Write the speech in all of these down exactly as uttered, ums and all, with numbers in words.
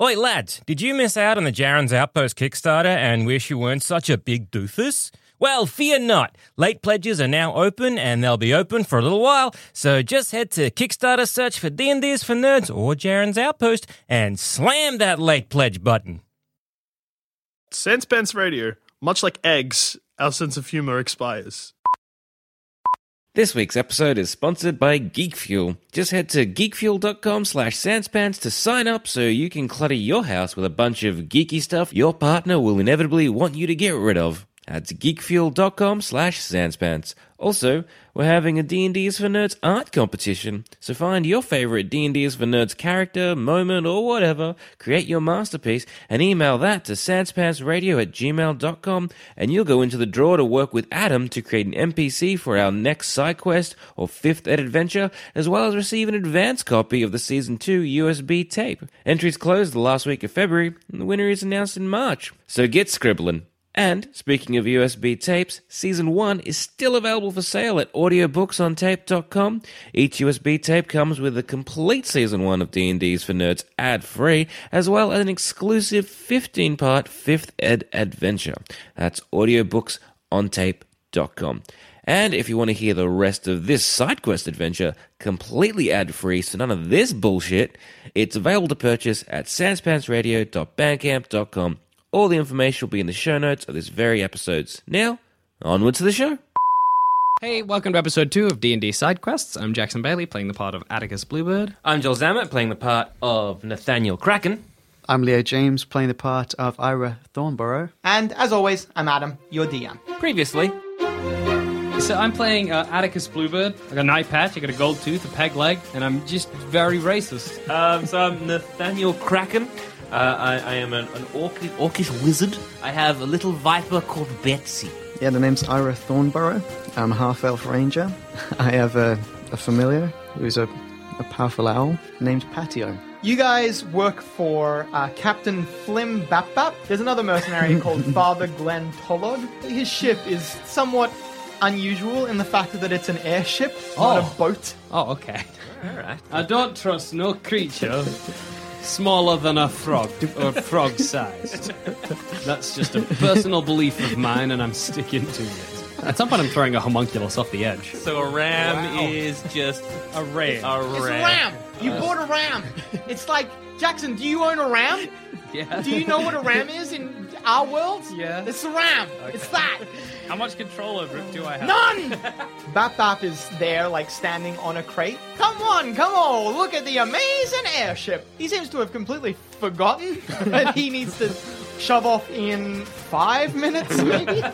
Oi, lads, did you miss out on the Jaren's Outpost Kickstarter and wish you weren't such a big doofus? Well, fear not. Late pledges are now open, and they'll be open for a little while, so just head to Kickstarter, search for D and D's for Nerds or Jaren's Outpost, and slam that late pledge button. Sanspants Radio. Much like eggs, our sense of humor expires. This week's episode is sponsored by Geek Fuel. Just head to geekfuel.com slash sanspants to sign up so you can clutter your house with a bunch of geeky stuff your partner will inevitably want you to get rid of. That's geekfuel.com slash sanspants. Also, we're having a D and D's for Nerds art competition, so find your favorite D and D's for Nerds character, moment, or whatever, create your masterpiece, and email that to sanspantsradio at gmail dot com, and you'll go into the draw to work with Adam to create an N P C for our next side quest or fifth ed adventure, as well as receive an advance copy of the Season two U S B tape. Entries closed the last week of February, and the winner is announced in March. So get scribbling. And, speaking of U S B tapes, Season one is still available for sale at audiobooks on tape dot com. Each U S B tape comes with a complete Season one of D and D's for Nerds ad-free, as well as an exclusive fifteen-part fifth ed adventure. That's audiobooks on tape dot com. And if you want to hear the rest of this side quest adventure completely ad-free, so none of this bullshit, it's available to purchase at sanspantsradio dot bandcamp dot com. All the information will be in the show notes of this very episodes. Now, onward to the show. Hey, welcome to episode two of D and D Side Quests. I'm Jackson Bailey, playing the part of Atticus Bluebird. I'm Joel Zammett, playing the part of Nathaniel Kraken. I'm Leo James, playing the part of Ira Thornborough. And, as always, I'm Adam, your D M. Previously. So I'm playing uh, Atticus Bluebird. I got an eye patch, I got a gold tooth, a peg leg, and I'm just very racist. Um, so I'm Nathaniel Kraken. Uh, I, I am an, an orcish, orcish wizard. I have a little viper called Betsy. Yeah, the name's Ira Thornborough. I'm a half-elf ranger. I have a, a familiar who's a, a powerful owl named Patio. You guys work for uh, Captain Flim Bap-Bap. There's another mercenary called Father Glenn Tollard. His ship is somewhat unusual in the fact that it's an airship, not Oh. a boat. Oh, okay. All right. I don't trust no creature smaller than a frog, or frog-sized. That's just a personal belief of mine, and I'm sticking to it. At some point, I'm throwing a homunculus off the edge. So a ram Wow. is just A ram. a ram. It's a ram. You bought a ram. It's like, Jackson, do you own a ram? Yeah. Do you know what a ram is in our world? Yeah. It's a ram. It's that. How much control over it do I have? None! Bap Bap is there, like, standing on a crate. Come on, come on, look at the amazing airship. He seems to have completely forgotten that he needs to shove off in five minutes, maybe?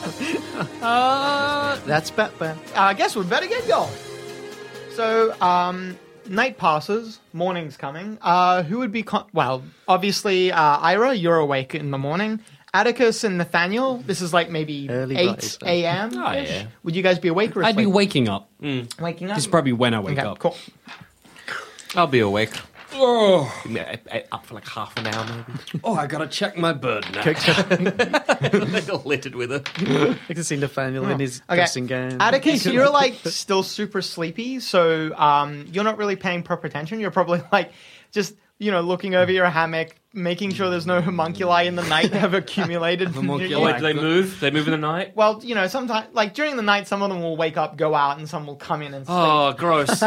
uh, That's Batman. I guess we'd better get going. So, um, night passes, morning's coming. Uh, who would be, con- well, obviously, uh, Ira, you're awake in the morning. Atticus and Nathaniel, this is like maybe Early eight rise, then. a.m. Oh, yeah. Would you guys be awake or I'd be asleep? waking up. waking up? This is probably when I wake Okay, up. cool. I'll be awake. Oh, Up for like half an hour, maybe. oh, I gotta check my bird now. Littered with it. I can see Nathaniel in his Okay. dressing gown. Atticus, you're like still super sleepy, so um, you're not really paying proper attention. You're probably like just, you know, looking over your hammock, making sure there's no homunculi in the night that have accumulated. Homunculi. Wait, do they move? They move in the night? Well, you know, sometimes, like during the night, some of them will wake up, go out, and some will come in and sleep. Oh, gross.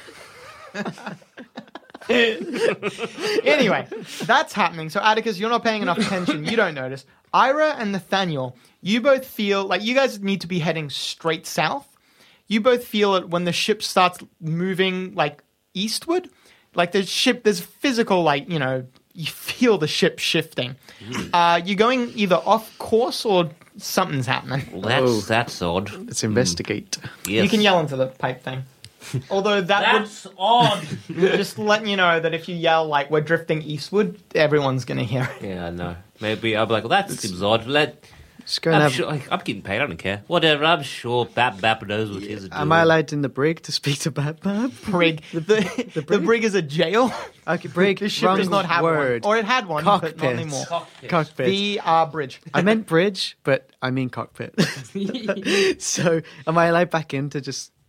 Anyway, that's happening. So, Atticus, you're not paying enough attention. You don't notice. Ira and Nathaniel, you both feel like you guys need to be heading straight south. You both feel it when the ship starts moving, like, eastward. Like, the ship, there's physical, like, you know, you feel the ship shifting. Uh, you're going either off course or something's happening. Well, that's, that's odd. Let's investigate. Yes. You can yell into the pipe thing. Although that That's odd. would just letting you know that if you yell like we're drifting eastward, everyone's gonna hear it. Yeah, I know. Maybe I'll be like, well, that seems odd. Let, Just go and I'm, have... sure, like, I'm getting paid. I don't care. Whatever. I'm sure Bap Bap knows what his Am I allowed in the brig to speak to Batman? Brig. The, the, brig? brig is a jail. Okay, brig. The ship wrong does not have word. one. Or it had one, but not Cockpit. anymore. Cockpit. The uh, bridge. I meant bridge, but I mean cockpit. So, am I allowed back in to just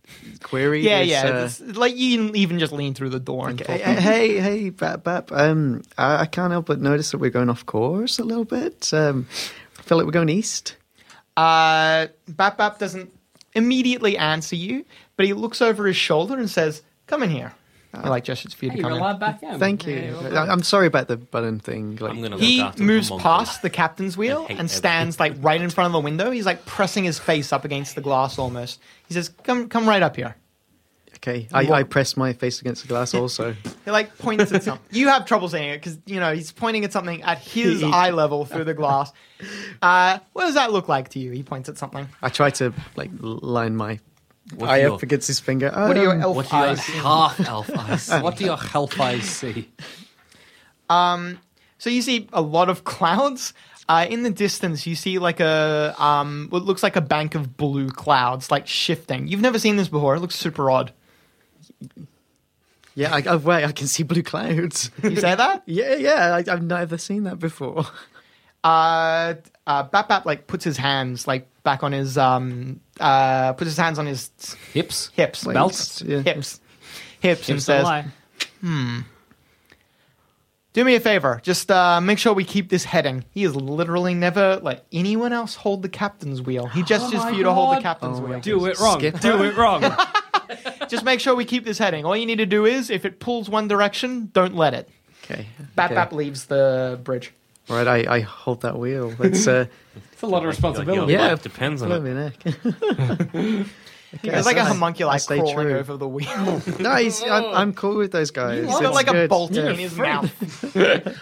query. Yeah, is, yeah. uh, It's, like you can even just lean through the door and talk. Hey, hey, hey, Bap Bap. Um, I, I can't help but notice that we're going off course a little bit. Um, I feel like we're going east. Uh, Bap Bap doesn't immediately answer you, but he looks over his shoulder and says, "Come in here." I like gestures for you Hey, to you're come in. allowed back in. Thank you. Yeah, well I- I'm sorry about the button thing. Like, I'm gonna He look after moves the monkey. past the captain's wheel hate and stands like right in front of the window. He's like pressing his face up against the glass almost. He says, "Come, come right up here." okay, I, I press my face against the glass also. He like points at something. You have trouble seeing it because you know he's pointing at something at his eye level through the glass. Uh, what does that look like to you? He points at something. I try to like line my What eye do your- up against his finger. What are your Um, elf What do your eyes? half elf eyes? What do your elf eyes see? Um, so you see a lot of clouds. Uh, in the distance, you see like a um, what looks like a bank of blue clouds, like shifting. You've never seen this before. It looks super odd. Yeah, I, oh, wait, I can see blue clouds. You say that? yeah, yeah, I, I've never seen that before. Uh, uh, Bap Bap like puts his hands like back on his um, uh, puts his hands on his Hips? hips, Wait, Belts? Yeah. hips, hips, and Hips don't says, lie. "Do me a favor. Just uh, make sure we keep this heading." He has literally never let anyone else hold the captain's wheel. He gestures for you to hold the God. captain's Oh my wheel. Do it wrong. Skip. Do it wrong. Just make sure we keep this heading. All you need to do is, if it pulls one direction, don't let it. Okay. Bap okay. Bap leaves the bridge. Right, I, I hold that wheel. That's uh, It's a lot of responsibility. Your yeah, life depends on blow it. me neck. There's like a I- I homunculi stay crawling true. over the wheel. No, he's, I'm, I'm cool with those guys. He's got It's like a good. bolt Yeah. in his mouth.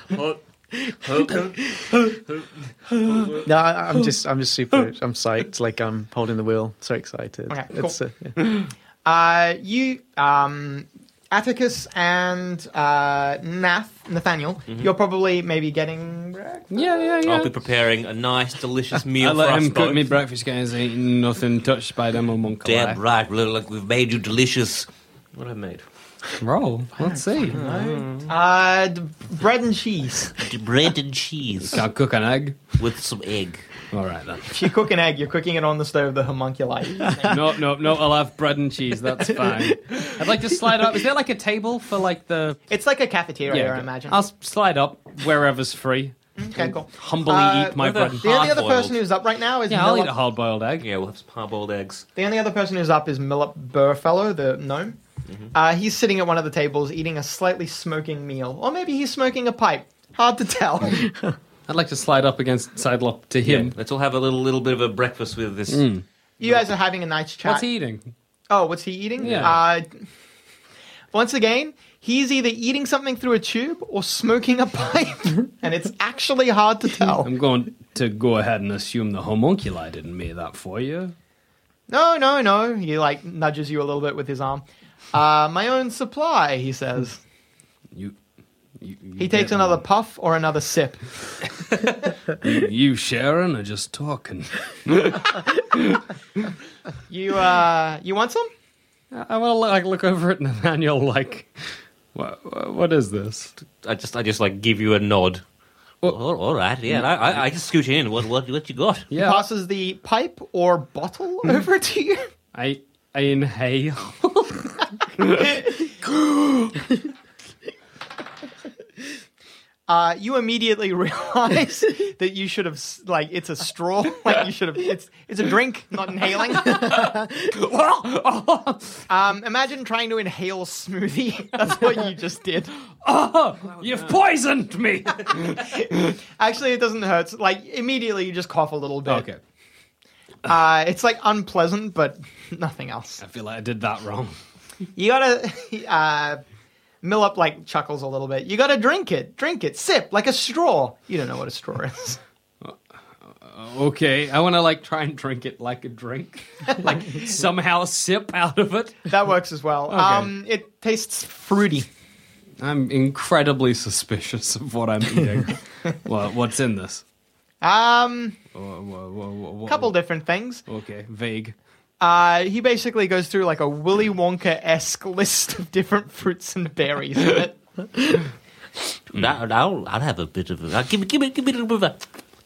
No, I, I'm just, I'm just super. I'm psyched. Like I'm holding the wheel. So excited. Okay, It's, cool. uh, yeah. Uh, you, um, Atticus and uh, Nath, Nathaniel, you're probably maybe getting breakfast. Yeah, yeah, yeah. I'll be preparing a nice, delicious meal I for let us him cook both. me breakfast, guys. Ain't nothing touched by them homunculi. Damn right. Look, like we've made you delicious. What have I made? Roll. Let's see. Uh, d- bread and cheese. Bread and cheese Can I cook an egg? with some egg. All right, then. If you cook an egg, you're cooking it on the stove, the homunculi. No, no, no. I'll have bread and cheese. That's fine. I'd like to slide up. Is there like a table for like the? It's like a cafeteria, I good. imagine. I'll s- slide up wherever's free. Okay, cool. Humbly Uh, eat my what bread. about And... The only other Hard-boiled. person who's up right now is Yeah, I'll eat Millip. a hard-boiled egg. Yeah, we'll have some hard-boiled eggs. The only other person who's up is Millip Burfellow, the gnome. Uh, he's sitting at one of the tables eating a slightly smoking meal. Or maybe he's smoking a pipe. Hard to tell. I'd like to slide up against Sidelop to Yeah, him. let's all have a little little bit of a breakfast with this. Mm. You guys are having a nice chat. What's he eating? Oh, what's he eating? Yeah. Uh, once again, he's either eating something through a tube or smoking a pipe. And it's actually hard to tell. I'm going to go ahead and assume the homunculi didn't make that for you. No, no, no. He like nudges you a little bit with his arm. Uh, my own supply, he says. You. you, you He takes get another me. puff or another sip. You, you Sharon are just talking. You uh, you want some? I want to like look over at Nathaniel like, what, what is this? I just I just like give you a nod. Well- all, all right, yeah. I, I I just scoot in. What what what you got? He Yeah, passes the pipe or bottle over to you. I I inhale. Uh, you immediately realize that you should have s- like it's a straw. Like you should have. It's it's a drink, not inhaling. um, imagine trying to inhale smoothie. That's what you just did. You've poisoned me. Actually, it doesn't hurt. Like immediately, you just cough a little bit. Okay, Uh, it's like unpleasant, but nothing else. I feel like I did that wrong. You gotta. Uh, Millip like chuckles a little bit. You gotta drink it. Drink it. Sip like a straw. You don't know what a straw is. Okay, I want to like try and drink it like a drink, like somehow sip out of it. That works as well. Um, it tastes fruity. I'm incredibly suspicious of what I'm eating. Well, what's in this? Um, Wha- wha- wha- wha- wha- couple different things. Okay, vague. Uh, he basically goes through like a Willy Wonka-esque list of different fruits and berries in it. Now, now I'll have a bit of a. Uh, give me give me give me a little bit of a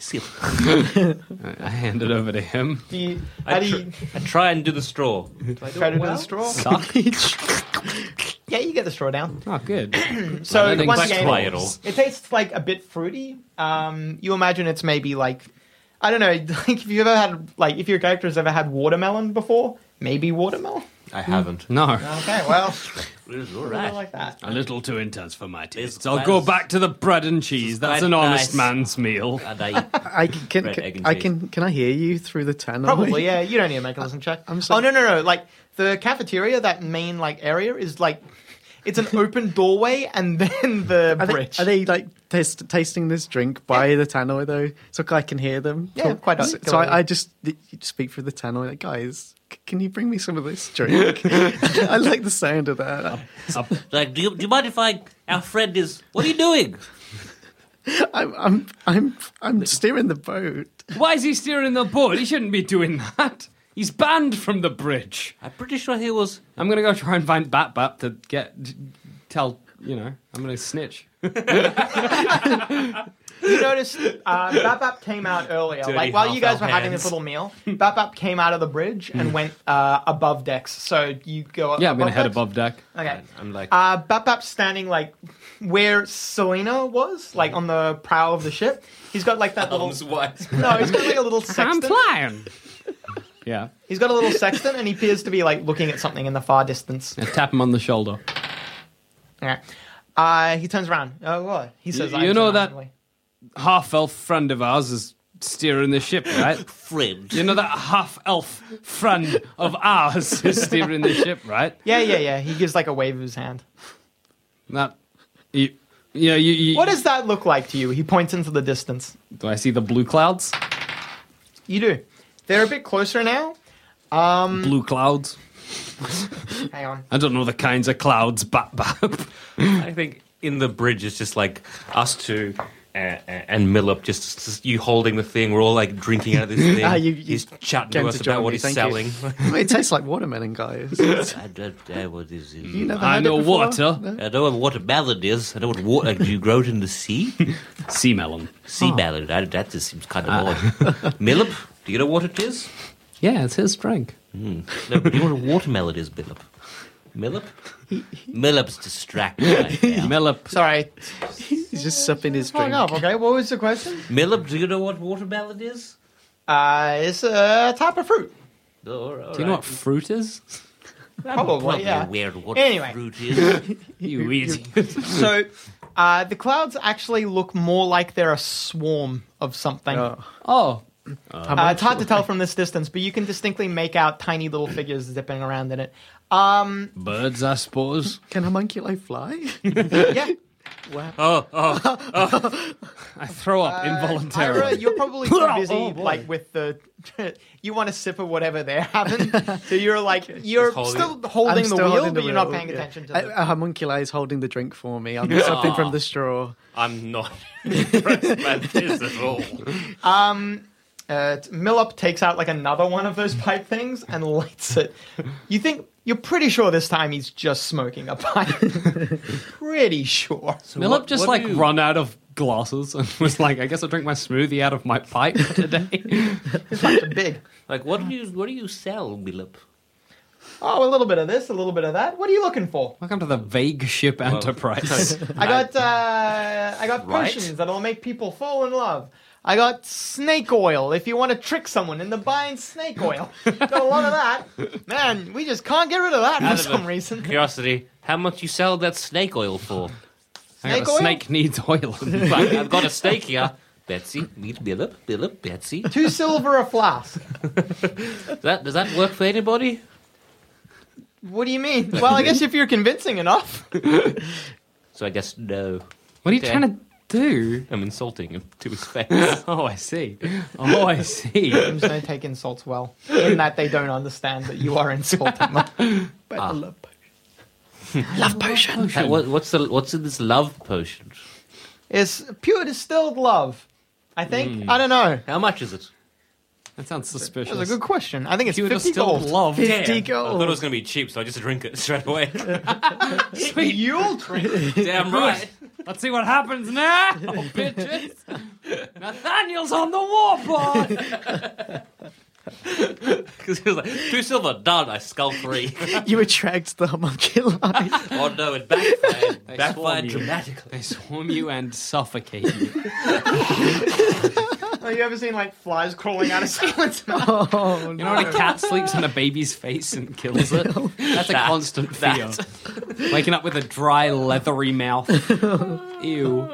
Sip. I I hand it over to him. Do you, how I, do tr- you I try and do the straw. try to do the straw? Suck. Yeah, you get the straw down. Oh, good. So I don't once think again, try it all. it tastes like a bit fruity. Um, you imagine it's maybe like, I don't know, like if you've ever had, like if your character has ever had watermelon before, maybe watermelon. I haven't. No. Okay, well, It's all I right. like that. A little too intense for my taste. It's I'll quite- go back to the bread and cheese. That's quite an honest nice. man's meal. And I, I can, can, Bread, can- egg, and I cheese. can can I hear you through the tannoy? Probably, yeah. You don't need to make a listen check. I'm so- oh no, no, no! Like the cafeteria, that main like area is like, it's an open doorway, and then the Are they, bridge. are they like taste, tasting this drink by the tannoy though, so I can hear them? Yeah, quite So, so I, I just you speak through the tannoy, like, guys, c- can you bring me some of this drink? I like the sound of that. like, do you, do you mind if I... Our friend is... What are you doing? I'm I'm I'm I'm steering the boat. Why is he steering the boat? He shouldn't be doing that. He's banned from the bridge. I'm pretty sure he was... I'm gonna go try and find Bat Bat to get tell. You know, I'm gonna snitch. You noticed uh, Bap Bap came out earlier. Dirty Like while you guys half-elf were having hands. this little meal, Bap Bap came out of the bridge and went uh, above decks. So you go. Yeah, I'm gonna head decks? above deck. Okay. I'm like... Uh, Bap Bap's standing like where Selena was, like on the prow of the ship. He's got like that little. Arms wide. No, he's got like a little I'm sextant. flying. Yeah, He's got a little sextant, and he appears to be like looking at something in the far distance. I tap him on the shoulder. Okay. Uh, he turns around. Oh, what? He says, You- "I'm you know so that- manly." Half elf friend of ours is steering the ship, right? Friend. You know that half elf friend of ours is steering the ship, right? Yeah, yeah, yeah. He gives like a wave of his hand. That, you, yeah, you, you. What does that look like to you? He points into the distance. Do I see the blue clouds? You do. They're a bit closer now. Um, Blue clouds. hang on. I don't know the kinds of clouds. Bap bap. I think in the bridge it's just like us two and, and Millip, just, just you holding the thing. We're all like drinking out of this thing. Ah, you- you he's chatting came to us to join about what me, he's thank selling. you. It tastes like watermelon, guys. I don't know what this is. You never I had know it before? water. No? I know what watermelon is. I know what water. Do you grow it in the sea? Sea melon. Sea melon. That, that just seems kind of odd. Millip, do you know what it is? Yeah, it's his drink. No, but do you know what a watermelon is, Millip? Millip? Millip's distracted right now. Mellop. Sorry. He's just supping his Fuck drink. up, okay? What was the question? Millip, do you know what watermelon is? Uh, it's a type of fruit. Oh, all right. Do you know what fruit is? Probably, Probably yeah. weird what Anyway. fruit is. You idiot. So, uh, the clouds actually look more like they're a swarm of something. Oh. Oh, Uh, it's hard to tell from this distance, but you can distinctly make out tiny little figures zipping around in it. Um, birds, I suppose. Can a homunculi fly? yeah. Oh, oh, I throw up Uh, Ira, involuntarily. you're probably too busy, Oh, boy. like with the. You want to sip of whatever they're having, so you're like you're holding- still holding I'm the still wheel, holding but the you're not wheel, paying yeah. attention to A, the. a homunculi is holding the drink for me. I'm sipping from the straw. I'm not impressed by this at all. Um, uh, Millop takes out like another one of those pipe things and lights it. You think you're pretty sure this time he's just smoking a pipe. Pretty sure. Millip what- just what like do you- run out of glasses and was like, I guess I'll drink my smoothie out of my pipe today. His pipes are big. Like, what do you what do you sell, Millip? Oh, a little bit of this, a little bit of that. What are you looking for? Welcome to the Vague Ship Enterprise. I got uh, I got Right. potions that'll make people fall in love. I got snake oil if you want to trick someone into buying snake oil. Got a lot of that. Man, we just can't get rid of that Out for of some a reason. Curiosity, how much you sell that snake oil for? I got Snake a oil? snake needs oil. Right, I've got a steak here. Betsy, meet Millip, Millip, Betsy. Two silver a flask. Does that, does that work for anybody? What do you mean? Well, I guess if you're convincing enough. So I guess no. What are you Okay. trying to do? I'm insulting him to his face. Oh, I see. Oh, I see. Games don't take insults well, in that they don't understand that you are insulting them. But I love potion. Love potion. How- what, what's the what's in this love potion? It's pure distilled love. I think. I don't know. How much is it? That sounds suspicious. That's a good question. I think it's You would have fifty still gold. loved. fifty I gold. thought it was going to be cheap, so I just drink it straight away. Sweet. You'll drink. Damn right. Let's see what happens now, bitches. Nathaniel's on the warboard! Because he was like, two silver, done, I skull three. You attract the homunculi. Oh no, it backfired. They backfired swarm you. dramatically. They swarm you and suffocate you. Have you ever seen like flies crawling out of someone's mouth? Oh, You know when a cat sleeps on a baby's face and kills it? That's a That- constant fear. that. Waking up with a dry, leathery mouth. Ew.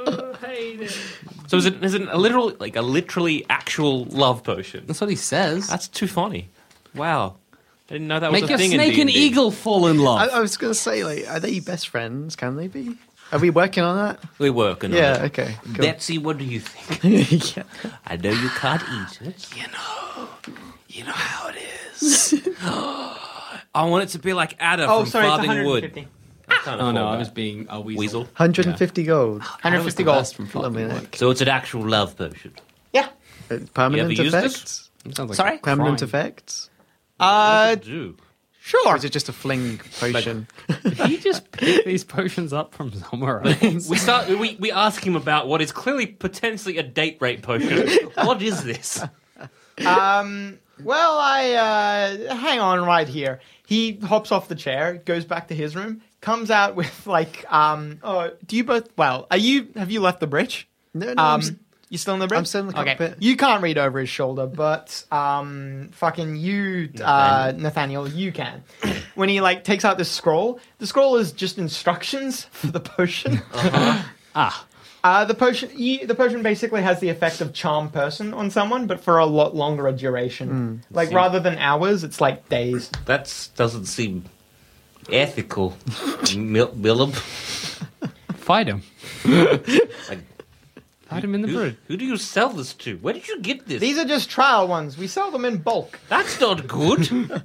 So is it, is it a literal, like a literally actual love potion? That's what he says. That's too funny. Wow. I didn't know that was Make a a thing snake in and D and D. eagle fall in love. I, I was going to say, like, are they best friends? Can they be? Are we working on that? We're working on Yeah, it. okay. Cool. Betsy, what do you think? yeah. I know you can't eat it. You know, you know how it is. I want it to be like Ada Oh, from sorry, it's Farthing one hundred Wood. fifty. That kind of Oh no, format. I was being a weasel. Weasel. one hundred fifty gold. one hundred fifty That gold. was the best from Let me Farthing know. Wood. So it's an actual love potion. Yeah. Uh, permanent You ever used effects? It sounds like Sorry? a Permanent crime. effects? Uh, Do. sure. Or is it just a fling potion? Did he just pick these potions up from somewhere else? We start. We, we ask him about what is clearly potentially a date rape potion. What is this? Um, well, I uh, hang on right here. He hops off the chair, goes back to his room, comes out with like, um, oh, do you both? Well, are you? Have you left the bridge? no, no. I'm s- Um, you still in the bridge? I'm still in the Okay, cockpit. you can't read over his shoulder, but um, fucking you, uh, Nathaniel, you can. When he like takes out this scroll, the scroll is just instructions for the potion. Ah, Uh, the potion, you, the potion basically has the effect of charm person on someone, but for a lot longer a duration. Like rather than hours, it's like days. That doesn't seem ethical. Mil- Millum. fight him. Like, Fight him in the who, brood. who do you sell this to? Where did you get this? These are just trial ones. We sell them in bulk. That's not good.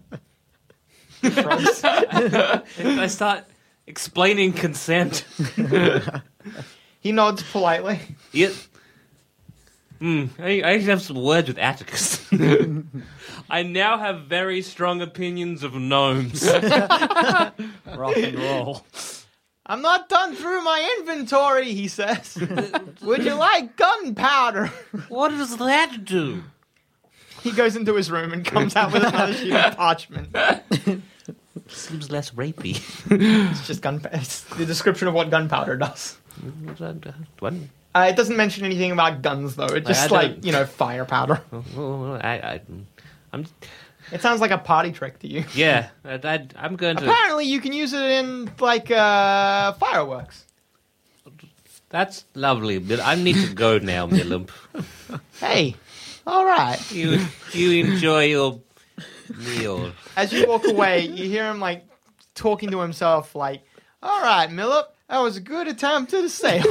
I start explaining consent. He nods politely. Yeah. Hmm. I, I have some words with Atticus. I now have very strong opinions of gnomes. Rock and roll. I'm not done through my inventory, he says. Would you like gunpowder? What does that do? He goes into his room and comes out with another sheet of parchment. Seems less rapey. It's just gunpowder. It's the description of what gunpowder does. What? Uh, it doesn't mention anything about guns, though. It's just I like, don't- you know, fire powder. Well, I, I, I'm. It sounds like a party trick to you. Yeah, I, I, I'm going to. Apparently, you can use it in, like, uh, fireworks. That's lovely, but I need to go now, Millump. Hey, all right. You, you enjoy your meal. As you walk away, you hear him, like, talking to himself, like, all right, Millip, that was a good attempt at a sale.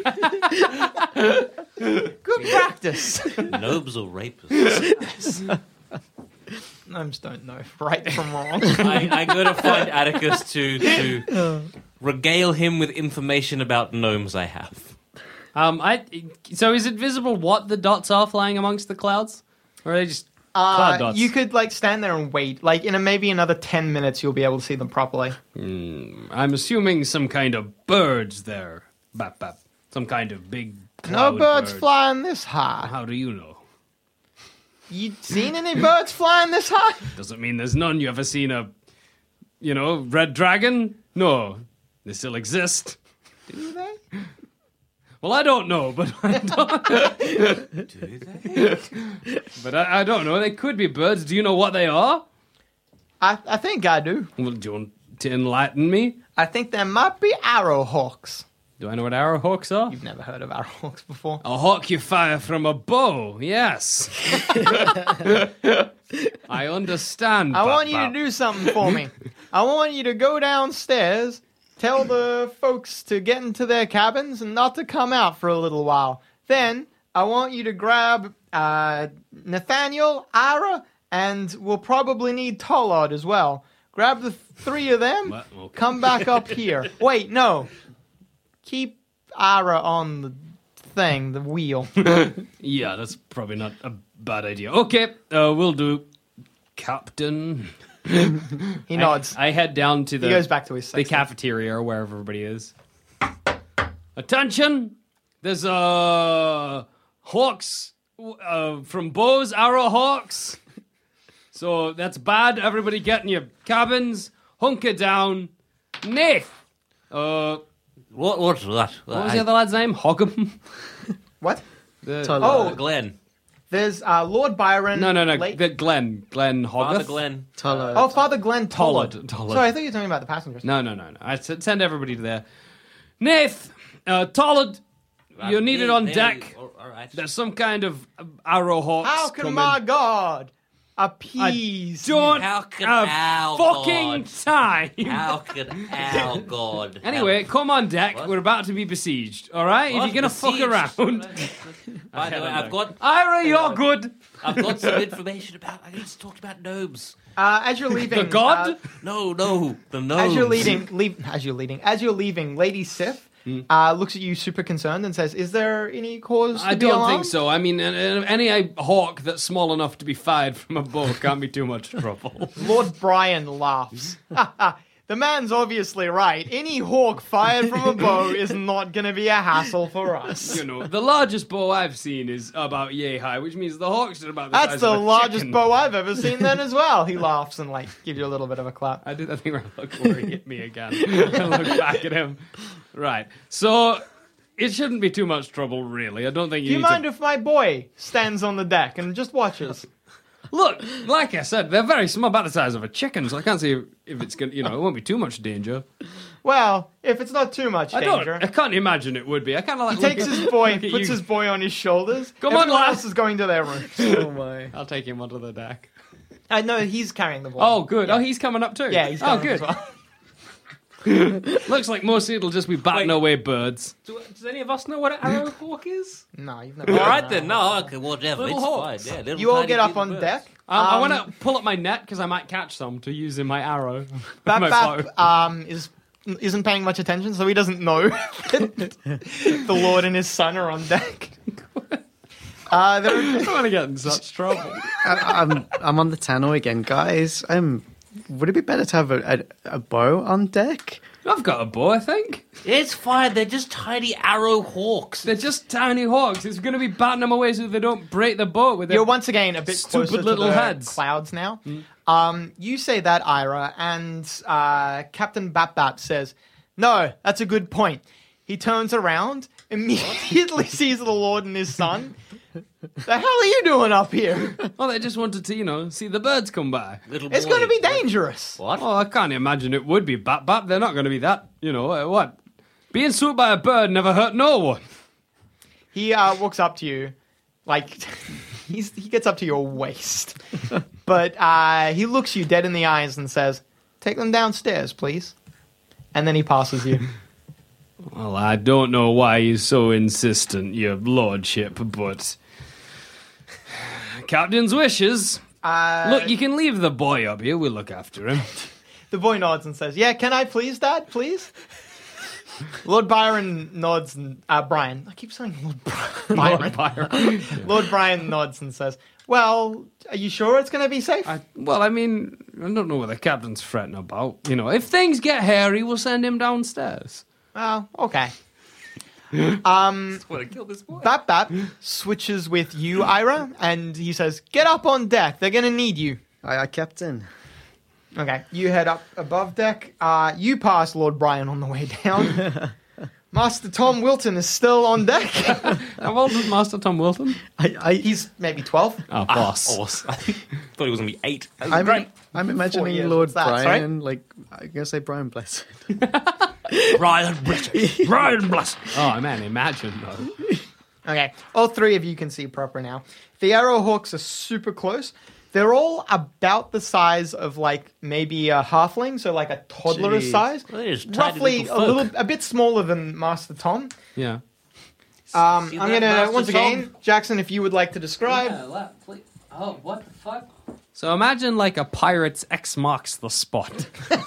Good practice. Gnomes or rapists? Gnomes don't know right from wrong. I, I go to find Atticus to to regale him with information about gnomes I have. Um, I. So is it visible what the dots are flying amongst the clouds, or are they just cloud Uh, dots? you could, like, stand there and wait. Like, in a, maybe another ten minutes, you'll be able to see them properly. I'm assuming some kind of birds there. Bap bap. Some kind of big. No cloud birds bird. flying this high. How do you know? You seen any birds flying this high? Doesn't mean there's none. You ever seen a, you know, red dragon? No, they still exist. Do they? Well, I don't know, but I don't. Do they? But I, I don't know. They could be birds. Do you know what they are? I, I think I do. Well, do you want to enlighten me? I think there might be arrowhawks. Do I know what arrowhawks are? You've never heard of arrowhawks before. A hawk you fire from a bow. Yes. I understand. I want Bap, you to bap. do something for me. I want you to go downstairs, tell the folks to get into their cabins and not to come out for a little while. Then I want you to grab uh, Nathaniel, Ira, and we'll probably need Tollard as well. Grab the three of them, What? Okay. come back up here. Wait, no. Keep Ira on the thing, the wheel. Yeah, that's probably not a bad idea. Okay, uh, we'll do. Captain. He nods. I, I head down to the, he goes back to his the section. cafeteria or where everybody is. Attention! There's a hawks uh, from bows, arrow hawks. So that's bad. Everybody get in your cabins, hunker down. Nath! Uh, What? What's that? what was the other lad's name? Hogham? What? The- Tyler. Oh, Glenn. there's uh, Lord Byron. no, no, no. Late- The Glenn. Glenn Father Hogarth. Glenn. Tyler. Oh, Father Glenn Tollard. Tollard, Tollard. Sorry, I thought you were talking about the passengers. No, no, no, no. I said send everybody to there. Nath! Uh, Tollard! You're needed There- on there- deck. all- all right. There's some kind of arrow hawks How can coming. my God appease you? Don't How can have our fucking God- time. How can our God? Anyway, help? come on deck. What? We're about to be besieged. All right? What? If you're gonna fuck Besieged? around, By the way, I've got Ira, you're good. I've got some information about. I need to talk about gnomes. Uh, as you're leaving, The god. uh, No, no, the gnomes. as you're leaving, leave, as you're leaving, as you're leaving, Lady Sif Hmm. uh, looks at you super concerned and says, "Is there any cause to I be don't alarmed?" think so. I mean, an- an- any uh, hawk that's small enough to be fired from a bow can't be too much trouble. Lord Brian laughs. The man's obviously right. Any hawk fired from a bow is not going to be a hassle for us. You know, the largest bow I've seen is about yay high, which means the hawks are about the That's size the of a largest chicken. bow I've ever seen then as well. He laughs and like gives you a little bit of a clap. I did that thing where I look where he hit me again. I look back at him. Right. So it shouldn't be too much trouble, really. I don't think you Do you need mind to... if my boy stands on the deck and just watches? Look, like I said, they're very small, about the size of a chicken, so I can't see if it's going to, you know, it won't be too much danger. Well, if it's not too much I don't, danger. I can't imagine it would be. I kind of like He takes look at- his boy, look at puts you. his boy on his shoulders. Come on, Everyone lad. else is going to their rooms. Oh my. I'll take him onto the deck. I know he's carrying the boy. Oh, good. Yeah. Oh, he's coming up too. Yeah, he's Oh, coming good. as well. Looks like mostly it'll just be batting Wait. away birds. Do, does any of us know what an arrow hawk is? No, you've never. All done right that. then. No, okay, whatever. Little it's hawks. fine. Yeah, little You all tiny get up little on birds. deck. Um, I Um, want to pull up my net because I might catch some to use in my arrow. Bap my Bap bow. um, is isn't paying much attention, so he doesn't know that the Lord and his son are on deck. Uh, I they're, don't want to get in such trouble. I, I'm I'm on the Tannoy again, guys. Um, would it be better to have a, a, a bow on deck? I've got a bow, I think. It's fine. They're just tiny arrow hawks. They're just tiny hawks. It's going to be batting them away so they don't break the boat with their... you're once again a bit Stupid closer little to the heads. clouds now. Um, you say that, Ira, and uh, Captain Bap Bap says, "No, that's a good point." He turns around, immediately sees the Lord and his son. The hell are you doing up here? Oh, they just wanted to, you know, see the birds come by. Little It's boy. going to be dangerous. What? Oh, I can't imagine it would be Bap Bap. They're not going to be that, you know, uh, what? Being swooped by a bird never hurt no one. He uh, walks up to you, like he's, he gets up to your waist, but uh, he looks you dead in the eyes and says, "Take them downstairs, please." And then he passes you. Well, I don't know why you're so insistent, your lordship, but... Captain's wishes. Uh, Look, you can leave the boy up here. We'll look after him. The boy nods and says, "Yeah, can I please, Dad, please?" Lord Byron nods and uh, Brian. I keep saying Lord Byron. Lord Byron. Lord Brian nods and says, "Well, are you sure it's going to be safe?" I, well, I mean, I don't know what the captain's fretting about. You know, if things get hairy, we'll send him downstairs. Oh, okay. Um, Want to kill this boy? Bap Bap switches with you, Ira, and he says, "Get up on deck. They're going to need you." I, I Captain. Okay, you head up above deck. Uh, you pass Lord Brian on the way down. Master Tom Wilton is still on deck. How old is Master Tom Wilton? I, I He's maybe twelve. Oh, boss. Awesome. I thought he was going to be eight. That's I'm, great. I'm imagining years, Lord what's that, sorry? Brian, like I'm gonna say Brian Blessed. Ryan Blessed. Ryan Blessed. Oh, man, imagine, though. Okay, all three of you can see proper now. The Arrowhawks are super close. They're all about the size of like maybe a halfling, so like a toddler Jeez. size. Well, they're just tiny Roughly little a folk. little, a bit smaller than Master Tom. Yeah. Um, See I'm that, gonna Master once Tom? again, Jackson, if you would like to describe. Oh, what the fuck? So imagine like a pirate's X marks the spot.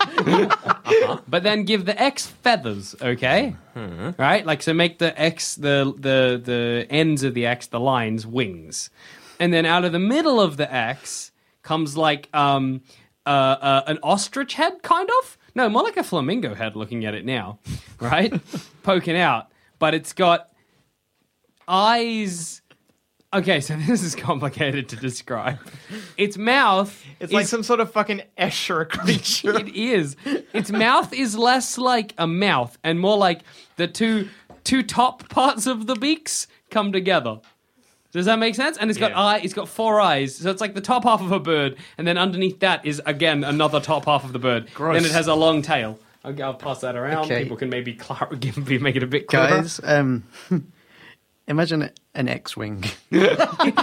But then give the X feathers, okay? Right? Like, so make the X, the, the, the ends of the X, the lines, wings. And then out of the middle of the X comes like um, uh, uh, an ostrich head, kind of? No, more like a flamingo head looking at it now, right? Poking out. But it's got eyes Okay, so this is complicated to describe. Its mouth It's is, like some sort of fucking Escher creature. It is. Its mouth is less like a mouth and more like the two two top parts of the beaks come together. Does that make sense? And it's got Yeah. eye. It's got four eyes. So it's like the top half of a bird, and then underneath that is again another top half of the bird. Gross. Then it has a long tail. I'll, I'll pass that around. Okay. People can maybe clar- give, make it a bit clearer. Guys, um, imagine an X-wing. There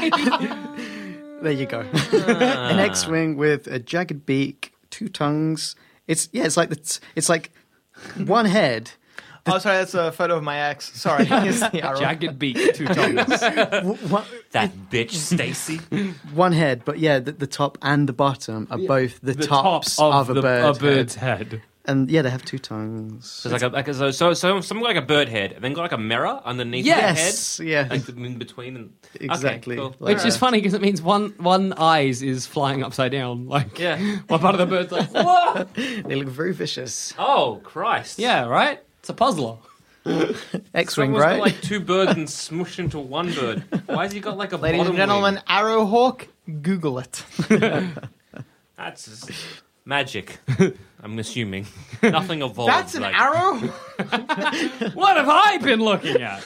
you go. An X-wing with a jagged beak, two tongues. It's yeah, it's like the, it's like one head. Oh, sorry, that's a photo of my ex. Sorry. Here's the arrow. Jagged beak, two tongues. w- One, That bitch, Stacy. one head, but yeah, the, the top and the bottom are both the, the tops top of, of, a the, bird a bird's head. head. And yeah, they have two tongues. So it's like a, like a, so, so, so something like a bird head, and then got like a mirror underneath Yes, the yeah. head, like the- in between. And, Exactly. Okay, cool. Like- Which is funny because it means one one eyes is flying upside down. Like Yeah. one part of the bird's like, whoa! They look very vicious. Oh Christ! Yeah, right? It's a puzzler. X-wing, Someone's right? got like two birds and smushed into one bird. Why has he got like a Ladies bottom and gentlemen, wing? Arrowhawk, Google it. That's just magic. I'm assuming nothing evolved. That's an like, arrow? What have I been looking at?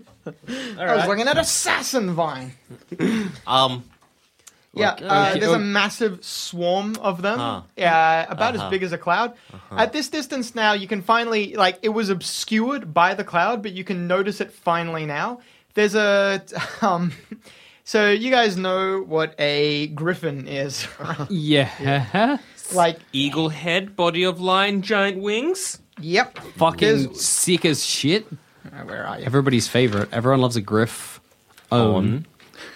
I was looking at Assassin Vine. Um, Yeah, Like, uh, okay. there's a massive swarm of them. Ah. Yeah, about Uh-huh. as big as a cloud. At this distance now, you can finally, like, it was obscured by the cloud, but you can notice it finally now. There's a, um, so you guys know what a griffin is, right? Yeah. Like, eagle head, body of lion, giant wings. yep. Fucking There's- sick as shit. Uh, Where are you? Everybody's favorite. Everyone loves a griff. On.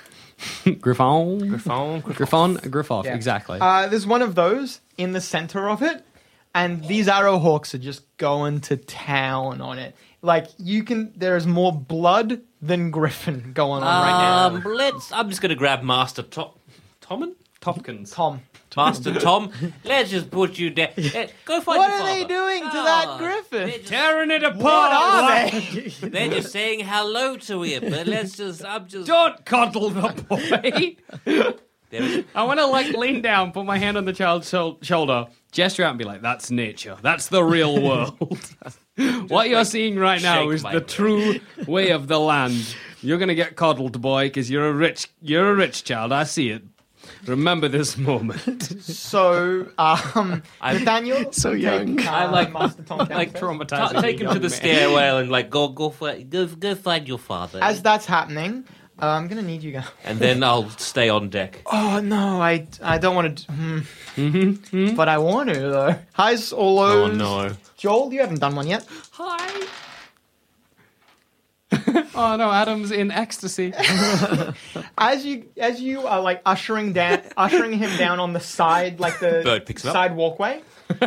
Griffon. Griffon. Griffon. Griffoff. Yeah. Exactly. Uh, there's one of those in the center of it, and these arrowhawks are just going to town on it. Like, you can, there's more blood than griffin going on right now. Um, let's. I'm just gonna grab Master Tom. Tommen? Topkins. Tom. Master Tom. Let's just put you down. Eh, Go find What your are they father. doing to Ah, that griffin? they're just- Tearing it apart. What are they? They're just saying hello to him, but let's just. I'm just. Don't coddle the boy. There- I want to like lean down, put my hand on the child's shou- shoulder, gesture out, and be like, "That's nature. That's the real world. What you're seeing right now shake is my the head. true way of the land. You're gonna get coddled, boy, because you're a rich, you're a rich child. I see it. Remember this moment." So, um, I'm- Nathaniel, So take, young. uh, I like- Master Tom like downstairs. Traumatizing. Ta- take a him to young the man. stairwell and like go go fi- go go find your father, As that's happening, uh, I'm gonna need you guys. and then I'll stay on deck. Oh no, I, I don't want to. Hmm. But I want to though. Hi, all Oh those. no! Joel, you haven't done one yet. Hi. Oh no, Adam's in ecstasy. As you as you are like ushering down, ushering him down on the side, like the Bird picks him up. side walkway.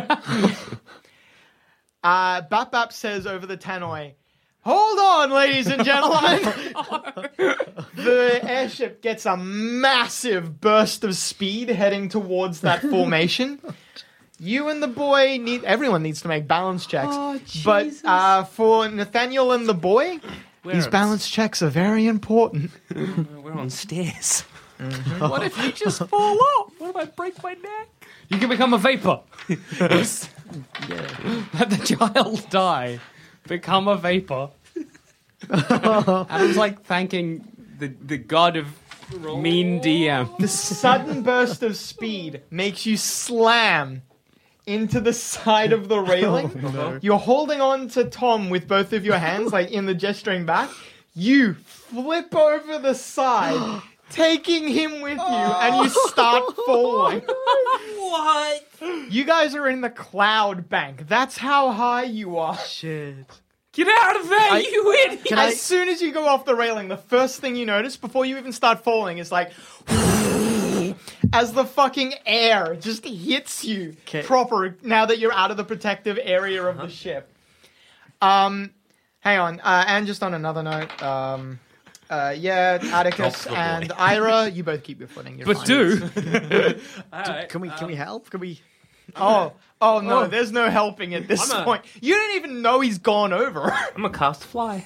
uh, Bap Bap says over the tannoy, "Hold on, ladies and gentlemen." The airship gets a massive burst of speed heading towards that formation. You and the boy need. Everyone needs to make balance checks. Oh, but Jesus. uh, for Nathaniel and the boy, Where these are- balance checks are very important. We're on stairs. What if you just fall off? What if I break my neck? You can become a vapor. Let the child die. Become a vapor. Adam's like thanking the, the god of mean D M. The sudden burst of speed makes you slam into the side of the railing. You're holding on to Tom with both of your hands, like in the gesturing back. You flip over the side, taking him with you, and you start falling. What? You guys are in the cloud bank. That's how high you are. Shit. Get out of there, you idiot! Can As I? soon as you go off the railing, the first thing you notice before you even start falling is like as the fucking air just hits you Okay. proper now that you're out of the protective area of the ship. Um, hang on, uh, and just on another note, um, uh, yeah, Atticus Drop the boy. and Ira, you both keep your footing. You're But fine. do. Can we? Can we help? Can we? Oh, oh no, Oh. there's no helping at this I'm a- point. You didn't even know he's gone over. I'm a cast fly.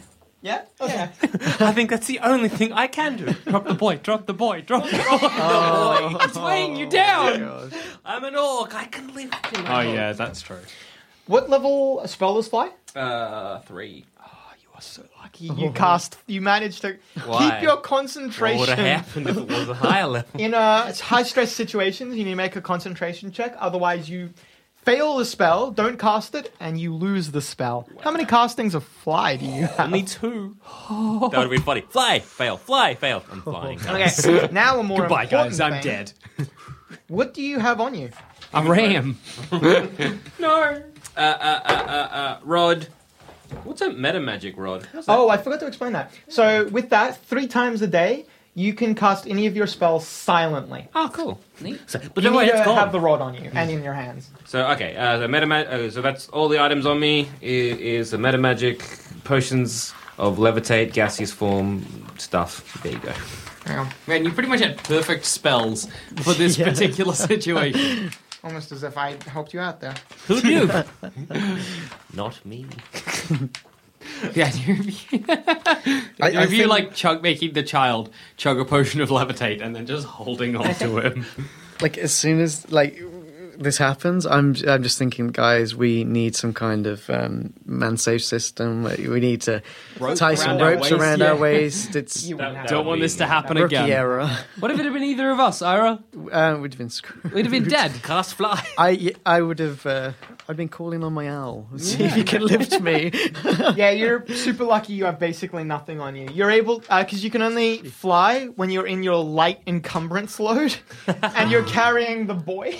Yeah? Okay. I think that's the only thing I can do. Drop the boy, drop the boy, drop the boy. It's weighing you down. I'm an orc. I can lift him. Oh, yeah, that's true. What level spell does fly? Uh, three. You are so lucky. You cast, you managed to Why? keep your What concentration. would have happened if it was a higher level? In uh, high stress situations, you need to make a concentration check. Otherwise, you fail the spell, don't cast it, and you lose the spell. How many castings of fly do you have? Only two. That would have been funny. Fly, fail, fly, fail. I'm flying. guys. Okay, now a more Goodbye, important guys. I'm thing. dead. What do you have on you? A ram. No. Uh, uh, uh, uh, uh, Rod. What's a meta magic rod? How's that? Oh, I forgot to explain that. So with that, three times a day, you can cast any of your spells silently. Oh, cool. Neat. So, but You no, wait, need it's to gone. have the rod on you and in your hands. So okay, uh, the meta ma- uh, so that's all the items on me is, is the meta magic potions of levitate, gaseous form stuff. There you go. Hang on. Man, you pretty much had perfect spells for this particular situation. Almost as if I helped you out there. Who knew? Not me. Yeah, do you, I- I if you think- like chug making the child chug a potion of levitate and then just holding on to him. Like as soon as like this happens, I'm I'm just thinking, guys, we need some kind of um, man safe system. We need to Rope tie some around our ropes waist, around yeah. our waist. It's You wouldn't have Don't it. want this to happen rookie again. error. What if it had been either of us, Ira? Uh, we'd have been screwed. We'd have been dead. Cast fly. I I would have. Uh, I'd been calling on my owl. See if he can lift me. Yeah, you're super lucky you have basically nothing on you. You're able, because you can only fly when you're in your light encumbrance load, and you're carrying the boy.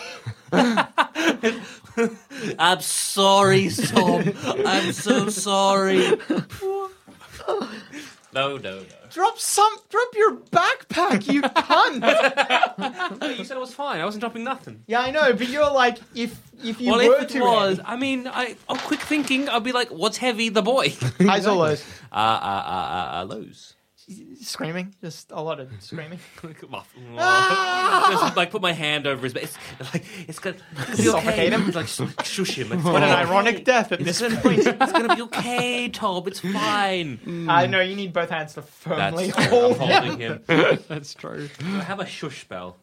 I'm sorry, Tom. I'm so sorry. No, no, no. Drop some, drop your backpack, you cunt. No, you said it was fine. I wasn't dropping nothing. Yeah, I know, but you're like, if if you well, were if it to was, I mean, I, on quick thinking, I'd be like, "What's heavy? The boy." highs or lows, Uh, uh, uh, uh, uh, lows. screaming, just a lot of screaming. Just like put my hand over his. It's like it's gonna, it's gonna be Suffocate okay. him? It's like sh- shush him. It's What an gonna- ironic death at It's this gonna, point. it's gonna be okay, Tom. It's fine. I know you need both hands to firmly That's hold I'm him. holding him. That's true. I have a shush spell.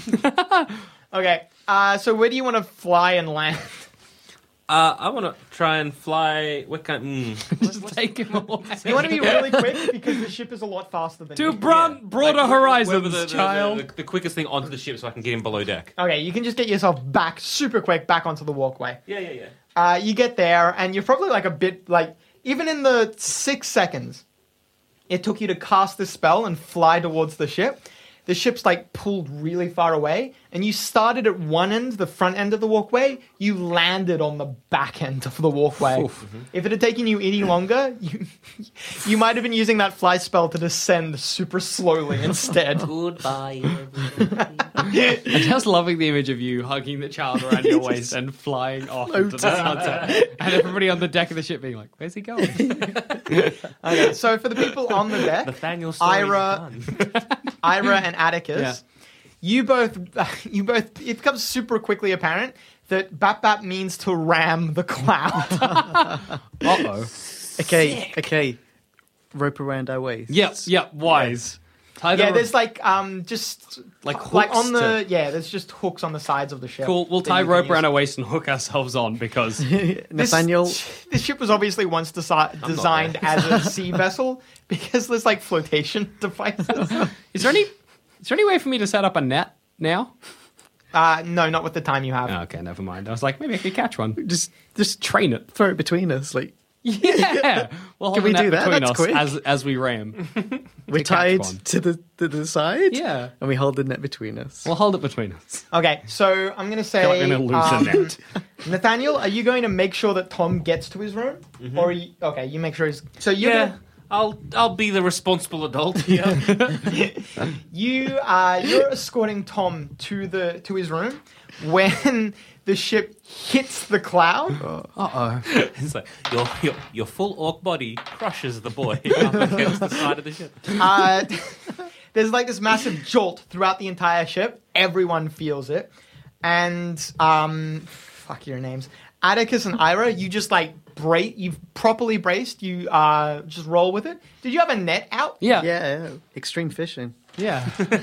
Okay, uh, so where do you want to fly and land? Uh, I want to try and fly. What kind? Mm. Just take him away. You want to be really quick because the ship is a lot faster than To you. broad, broader Like, horizons, wherever the, the, child. The, the, the quickest thing onto the ship so I can get him below deck. Okay, you can just get yourself back super quick back onto the walkway. Yeah, yeah, yeah. Uh, you get there, and you're probably like a bit like even in the six seconds it took you to cast this spell and fly towards the ship. The ship's like pulled really far away, and you started at one end, the front end of the walkway. You landed on the back end of the walkway. If it had taken you any longer, you you might have been using that fly spell to descend super slowly instead. Goodbye. I'm just loving the image of you hugging the child around your waist and flying off into the sunset. And everybody on the deck of the ship being like, where's he going? Okay, so for the people on the deck, Nathaniel story's Ira, done. Ira and Atticus, Yeah. you both, you both. It becomes super quickly apparent that Bap Bap means to ram the cloud. Uh-oh. Okay, okay. Rope around our waist. Yep, yep, wise. Tie the yeah, rope. there's like um just Like like hooks on the to- yeah, there's just hooks on the sides of the ship. Cool, we'll that tie you can rope use. around our waist and hook ourselves on because This- Nathaniel, This ship was obviously once desi- designed as a sea vessel because there's like flotation devices. is there any is there any way for me to set up a net now? Uh, no, not with the time you have. Oh, okay, never mind. I was like, maybe I could catch one. just just train it. Throw it between us. Like Yeah, we'll hold Can we a net do that? between That's us quick. as as we ram. we're catch tied one. to the to the side. Yeah, And we hold the net between us. we'll hold it between us. Okay, so I'm gonna say, Feel like I'm gonna lose um, a net. Nathaniel, are you going to make sure that Tom gets to his room, or are you, okay, you make sure he's so you're Yeah, gonna, I'll I'll be the responsible adult here. you uh you're escorting Tom to the to his room when the ship hits the cloud. Uh oh. It's like your, your your full orc body crushes the boy up against the side of the ship. Uh, there's like this massive jolt throughout the entire ship. Everyone feels it, and um, fuck your names. Atticus and Ira, you just like brace. You've properly braced. You uh just roll with it. Did you have a net out? Yeah. Yeah, yeah. Extreme fishing. Yeah.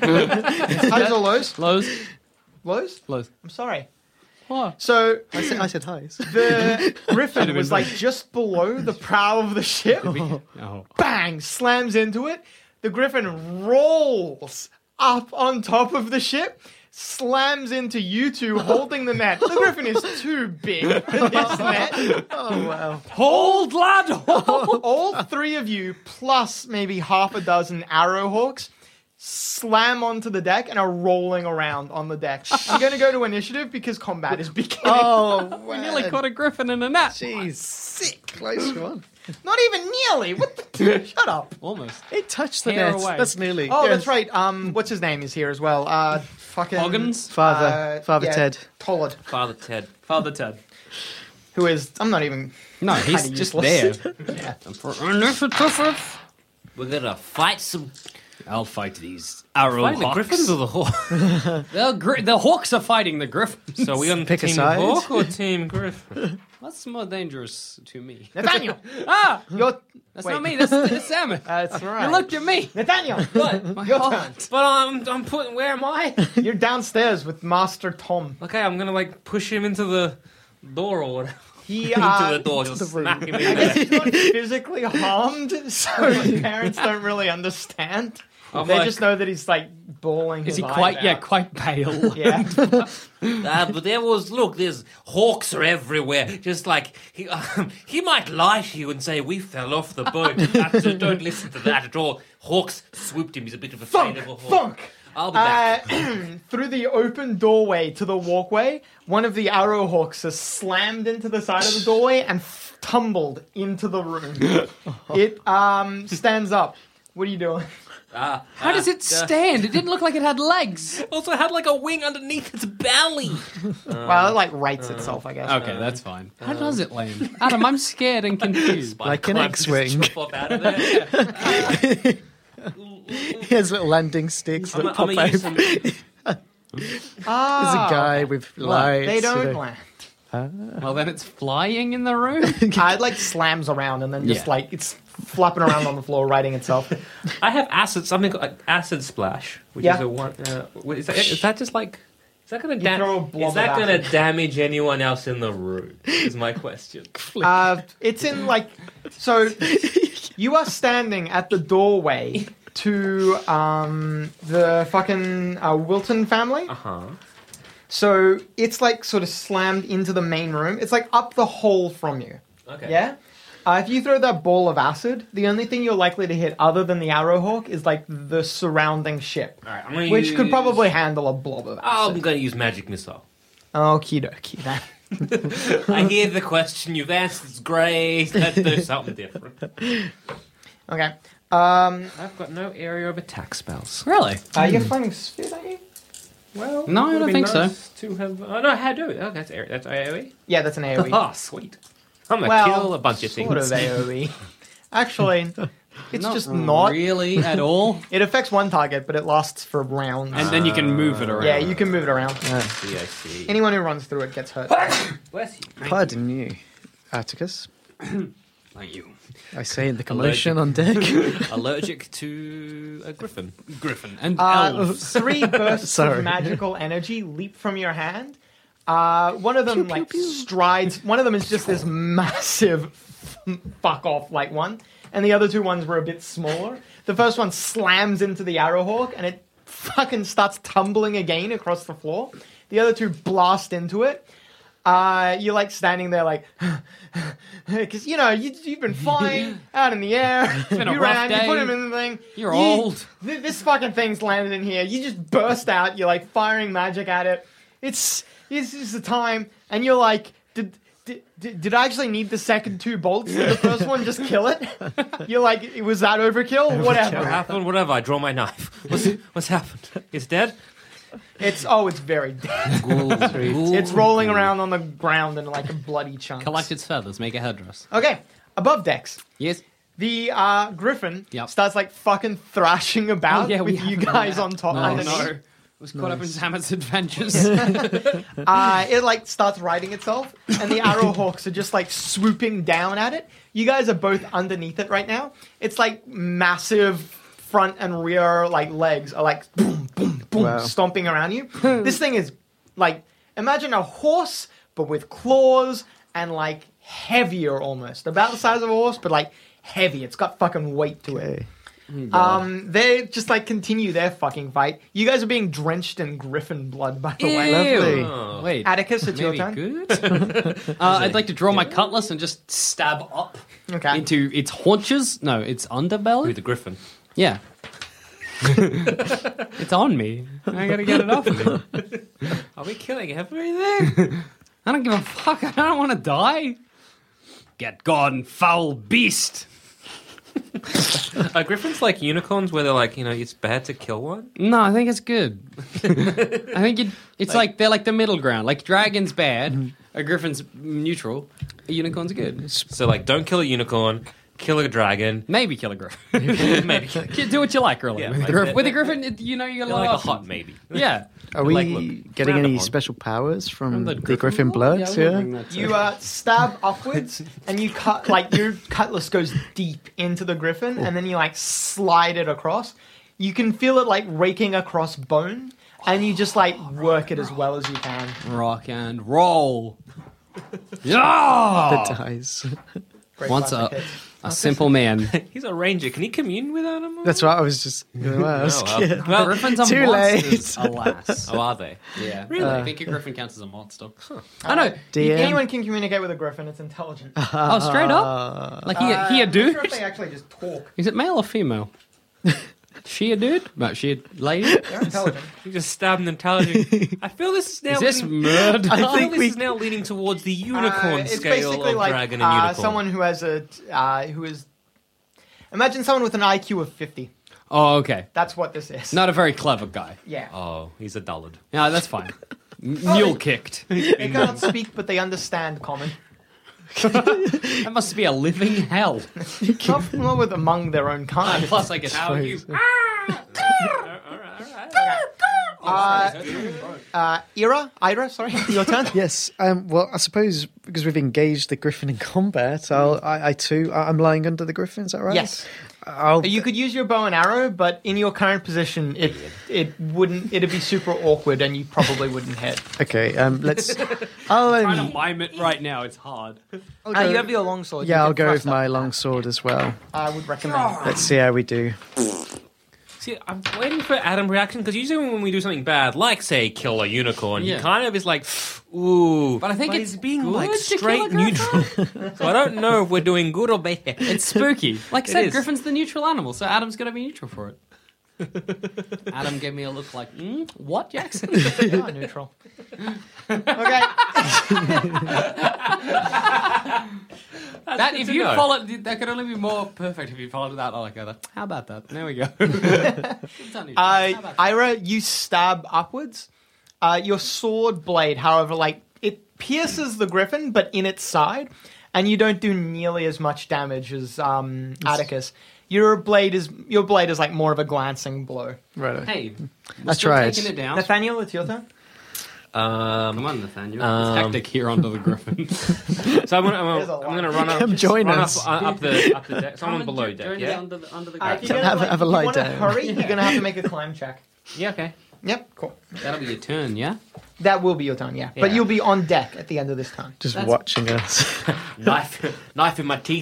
Highs or lows? Lows. Lows? Lows. I'm sorry. What? So I said, I said highs. the Griffin was like just below the prow of the ship. Oh. Bang! Slams into it. The Griffin rolls up on top of the ship, slams into you two holding the net. The Griffin is too big for this net. Oh, wow. Hold, lad! Hold. All three of you, plus maybe half a dozen Arrowhawks, slam onto the deck and are rolling around on the deck. I'm going to go to initiative because combat is beginning. Oh, We nearly caught a griffin in a net. Jeez. Sick. Close one. Not even nearly. What the? Shut up. Almost. It touched the Hair net. away. That's nearly. Oh, Yes. that's right. Um, what's his name is here as well. Uh, fucking Hoggins? Father. uh, Father yeah, Ted. Tollard, Father Ted. Father Ted. who is I'm not even. No, he's kinda just useless. there. Yeah. For initiative. We're gonna fight some. I'll fight these arrow Fighting the hawks. Griffins or the Hawk? The, gri- the hawks are fighting the griffins. So are we on Pick a Team side. Hawk or Team Griffin? That's more dangerous to me. Nathaniel, Ah! you're. That's wait. not me, that's, that's Salmon. That's right. You looked at me. Nathaniel, What? your turn. But I'm, I'm putting. Where am I? You're downstairs with Master Tom. Okay, I'm gonna like push him into the door or whatever. He into uh, the door, just room. smack him I in guess there. he's not physically harmed, so his parents don't really understand. I'm They like, just know that he's like bawling. Is his he quite, eyes yeah, out. quite pale? Yeah. Uh, but there was, look, there's hawks are everywhere. Just like, he, um, he might lie to you and say, we fell off the boat. Absolutely, don't listen to that at all. Hawks swooped him. He's a bit of a Funk, fan of a hawk. funk. I'll be back. Uh, through the open doorway to the walkway, one of the Arrowhawks has slammed into the side of the doorway and f- tumbled into the room. It um stands up. What are you doing? Uh, How does it stand? It didn't look like it had legs. also had like a wing underneath its belly. Well, it like rights itself, I guess. Okay, that's fine. How does it land? Adam, I'm scared and confused. Like an Climb, X-wing. just jump off out of there. He has little landing sticks that I'm, pop I'm gonna out. use some, Ah, There's a guy with lights. They don't and a- land. Well, then it's flying in the room. Uh, it like slams around and then just Yeah. like it's flapping around on the floor, writing itself. I have acid, something like acid splash, which Yeah. is a one. Uh, what- is, that, is that just like? Is that going to You throw a da- blob Is that of going to acid. damage anyone else in the room? Is my question. Uh, it's in like so. You are standing at the doorway to um, the fucking uh, Wilton family. Uh huh. So it's like sort of slammed into the main room. It's like up the hole from you. Okay. Yeah? Uh, if you throw that ball of acid, the only thing you're likely to hit other than the Arrowhawk is like the surrounding ship. All right. I'm gonna Which use, could probably handle a blob of I'm acid. going to use magic missile. Okie dokie. That- I hear the question you've asked. It's great. Let's do something different. Okay. Um, I've got no area of attack spells. Really? uh, you're flaming sphere, don't you? Well, No, I it would don't be think so. nice To have, oh no, how do it? Oh, that's area. That's AoE. Yeah, that's an AoE. Oh, sweet. I'm gonna Well, kill a bunch of things. Sort of AoE. Actually, it's Not just not. really at all. It affects one target, but it lasts for rounds. And then you can move it around. yeah, you can move it around. I see, I see. Anyone who runs through it gets hurt. Bless you. Pardon you, Atticus. Thank you. I say in the commotion on deck. Allergic to a griffin. Griffin and Uh, elves. three bursts Sorry. of magical energy leap from your hand. Uh, one of them like strides. One of them is just this massive fuck off like one, and the other two ones were a bit smaller. The first one slams into the Arrowhawk, and it fucking starts tumbling again across the floor. The other two blast into it. Uh, you're like standing there like, because you know you, you've been flying out in the air. been a you rough ran, you day. put him in the thing. You're You- old. th- this fucking thing's landed in here. You just burst out. You're like firing magic at it. It's this is the time, and you're like, did. Did, did, did I actually need the second two bolts? Did the first one just kill it? You're like, was that overkill? What Whatever. happened? Whatever. I draw my knife. What's what's happened? It's dead. It's oh, it's very dead. It's rolling around on the ground in like a bloody chunk. Collect its feathers, make a headdress. Okay, above decks. Yes. The uh, griffin Yep. starts like fucking thrashing about Oh, yeah, we with you haven't done guys that. on top No, underneath. no. was caught up in Zamet's adventures. Uh, it like starts righting itself, and the arrowhawks are just like swooping down at it. You guys are both underneath it right now. It's like massive front and rear like legs are like boom, boom, boom, Wow. stomping around you. This thing is like imagine a horse but with claws and like heavier almost, about the size of a horse, but like heavy. It's got fucking weight to it. Okay. Um, they just like continue their fucking fight. You guys are being drenched in griffin blood, by the way. Lovely. Oh, wait. Atticus, it's your Maybe turn. good? uh, I'd like to draw my cutlass and just stab up Okay. into its haunches. No, its underbelly. With the griffin. Yeah. It's on me. I gotta get it off of me. Are we killing everything? I don't give a fuck. I don't want to die. Get gone, foul beast. Are griffins like unicorns where they're like, you know, it's bad to kill one? No, I think it's good. I think it, it's like, they're like the middle ground. Like dragon's bad, a griffin's neutral, a unicorn's good. So, like, don't kill a unicorn, kill a dragon. Maybe kill a griffin. Maybe kill Do what you like, really. Yeah, with, like a griffin, that- with a griffin, it, you know, you got a lot like of a hot options. maybe. Yeah. Are we Like, look, getting round any upon. special powers from, From the, the Griffin, griffin blood? blood? Yeah, Yeah. we'll bring that to You uh, stab upwards, and you cut like your cutlass goes deep into the griffin, and then you like slide it across. You can feel it like raking across bone, and you just like work it as well as you can. Rock and roll. Yeah. The dies. Great Once classic a, hits. a simple man. He's a ranger. Can he commune with animals? That's what I was just going to ask. well. yeah. Well, Griffins are too monsters, late. alas. Oh, are they? Yeah. Really? I think a griffin counts as a monster. I know. D M. Anyone can communicate with a griffin. It's intelligent. Oh, straight up? Like, he, he a Uh, I'm not dude? sure if they actually just talk. Is it male or female? She a dude? No, she a lady? They're intelligent. You just stabbed an intelligent. I feel this is now. Is this leaning, murder? I feel think this we- is now leaning towards the unicorn Uh, it's scale basically of like dragon and uh, unicorn. someone who has a uh, who is. Imagine someone with an I Q of fifty. Oh, okay. That's what this is. Not a very clever guy. Yeah. Oh, he's a dullard. Yeah, that's fine. M- Mule kicked. They cannot speak, but they understand common. That must be a living hell. Not, not with among their own kind. Plus, I guess how are you? Uh, uh, Ira, Ira, sorry, your turn. Yes. Um, well, I suppose because we've engaged the Griffin in combat, I'll, I, I too, I- I'm lying under the Griffin. Is that right? Yes. I'll, You could use your bow and arrow, but in your current position, it it wouldn't. It'd be super awkward, and you probably wouldn't hit. Okay. Um, let's. I'll. I'm trying to Um, mime it right now. It's hard. I'll Uh, go- you have your longsword. you yeah, I'll can go with thrust up my with long that. sword as well. I would recommend. Let's see how we do. See, I'm waiting for Adam reaction because usually when we do something bad, like say kill a unicorn, Yeah. he kind of is like, ooh. But I think it's he's being good like to kill a straight griffin. neutral. So I don't know if we're doing good or bad. It's spooky. Like I It said, is. Griffin's the neutral animal, so Adam's going to be neutral for it. Adam gave me a look like, mm, what, Jackson? Oh, neutral. Okay. that good if to you know. followed, that could only be more perfect if you followed that. Like, oh, that- how about that? There we go. It's not neutral. Uh, How about that? Ira, you stab upwards. Uh, your sword blade, however, like it pierces the griffin, but in its side, and you don't do nearly as much damage as um, Atticus. Your blade is your blade is like more of a glancing blow. Right. Hey, I we're still tried. taking it down. Nathaniel, it's your turn. Um, Come on, Nathaniel. Um, it's hectic here under the Griffin. so I'm gonna, I'm There's a gonna, I'm lot. gonna run up, Come join run us. up, uh, up the up the deck. Someone below deck, yeah, Under the, under the Uh, if Griffin. you're gonna, Have a- like, have a if you lie wanna down. hurry, you're gonna have to make a climb check. yeah, okay. Yep, cool. That'll be your turn, yeah? That will be your turn, yeah. But Yeah. you'll be on deck at the end of this turn. Just That's- watching us. Knife, knife in my teeth.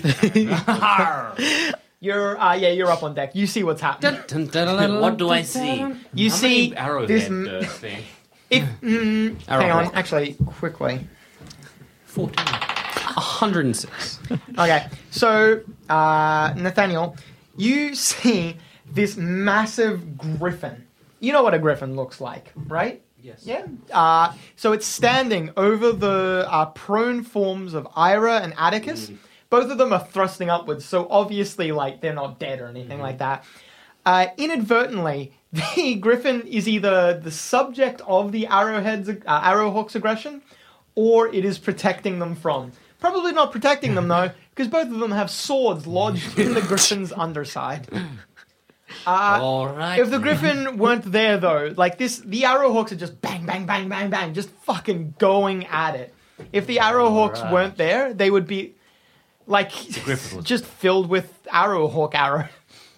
You're, uh, yeah, you're up on deck. You see what's happening. What do I see? You How see many arrowhead this. uh, thing? If mm, hang Arrowhead. on, actually, quickly. fourteen. one hundred six. Okay, so uh, Nathaniel, you see this massive griffin. You know what a griffin looks like, right? Yes. Yeah. Uh, so it's standing over the uh, prone forms of Ira and Atticus. Both of them are thrusting upwards, so obviously, like, they're not dead or anything like that. Uh, inadvertently, the griffin is either the subject of the arrowhead's, uh, arrowhawk's aggression, or it is protecting them from. Probably not protecting them, though, because both of them have swords lodged in the griffin's underside. Uh, All right. If the griffin weren't there, though, like this, the arrowhawks are just bang, bang, bang, bang, bang, just fucking going at it. If the arrowhawks Alright. weren't there, they would be like griffin was- just filled with arrowhawk arrow.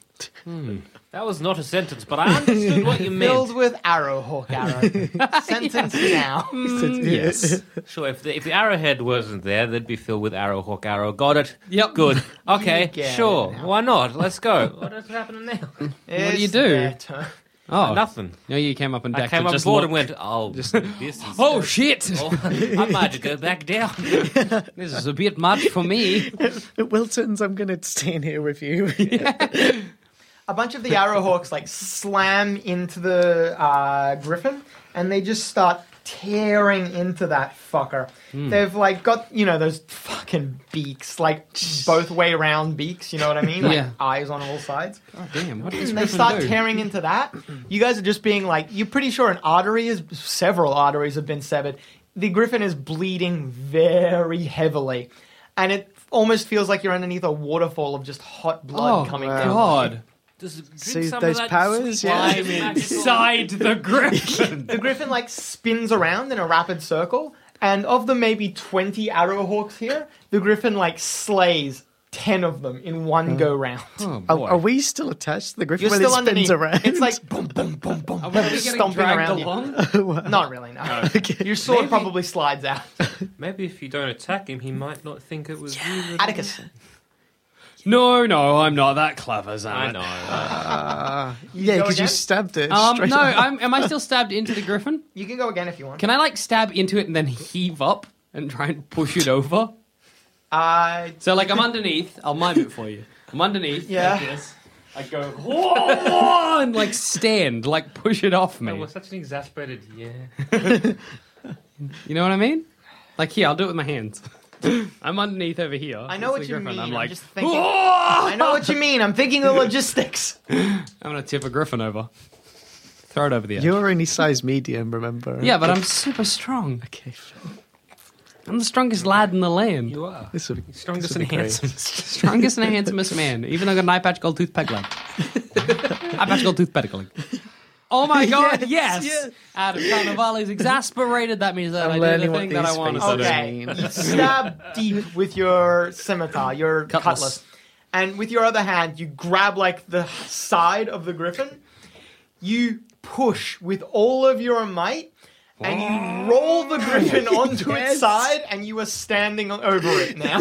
That was not a sentence, but I understood what you Filled meant. with arrowhawk arrow. Sentence now. Yes. Sure, if the, if the arrowhead wasn't there, they'd be filled with arrowhawk arrow. Got it? Yep. Good. Okay, You get sure. it now. Why not? Let's go. What is happening now? What do you It's do? their turn. Oh, Nothing. no, you came up and I decked came it, on just board and looked. went, oh, this is... Oh, shit! Oh, I might go back down. This is a bit much for me. Wiltons, I'm going to stay in here with you. A bunch of the arrowhawks like slam into the uh, griffin, and they just start tearing into that fucker. They've like got, you know, those fucking beaks, like both way round beaks. You know what I mean? Like Yeah. eyes on all sides. Oh, damn, what did this And they griffin start do? tearing into that. You guys are just being like, you're pretty sure an artery is, several arteries have been severed. The griffin is bleeding very heavily, and it almost feels like you're underneath a waterfall of just hot blood Oh, coming down. God. Just drink See some those of that powers, sweet yeah? wine, I'm magical- inside the griffin. The griffin like spins around in a rapid circle, and of the maybe twenty arrowhawks here, the griffin like slays ten of them in one go round. Oh, Are, boy. are we still attached to the griffin You're when still it spins underneath. around? It's like boom, boom, boom, boom, Are boom, we getting stomping dragged around you. along? Not really, no. Your sword Maybe- probably slides out. Maybe if you don't attack him, he might not think it was you. that- Atticus, No, no, I'm not that clever, Sam. I know. Uh, yeah, go because you again? stabbed it Um, straight no, up. I'm, am I still stabbed into the griffin? you can go again if you want. Can I, like, stab into it and then heave up and try and push it over? Uh, So, like, I'm underneath. I'll mime it for you. I'm underneath. Yeah. Like this. I go, whoa, and, like, stand, like, push it off me. that was such an exasperated yeah. You know what I mean? Like, here, I'll do it with my hands. I'm underneath over here. I know It's what the you griffin. mean. I'm I'm like, just thinking. I know what you mean. I'm thinking the logistics. I'm gonna tip a griffin over. Throw it over the edge. You're only size medium, remember? Yeah, but I'm super strong. Okay, I'm the strongest lad in the land. You are. this would, Strongest this and would be great. handsomest. Strongest and handsomest man. Even though I got an eye patch, gold tooth, peg leg. Eye patch, gold tooth, peg leg. Oh my god, yes! yes. Adam Carnivale is exasperated. That means that I'm I do learning the what thing that I these want to faces do. Okay, mean. you stab deep with your scimitar, your Cutlass. cutlass. And with your other hand, you grab like the side of the griffin. You push with all of your might, and you roll the griffin onto its Yes. side, and you are standing o- over it now.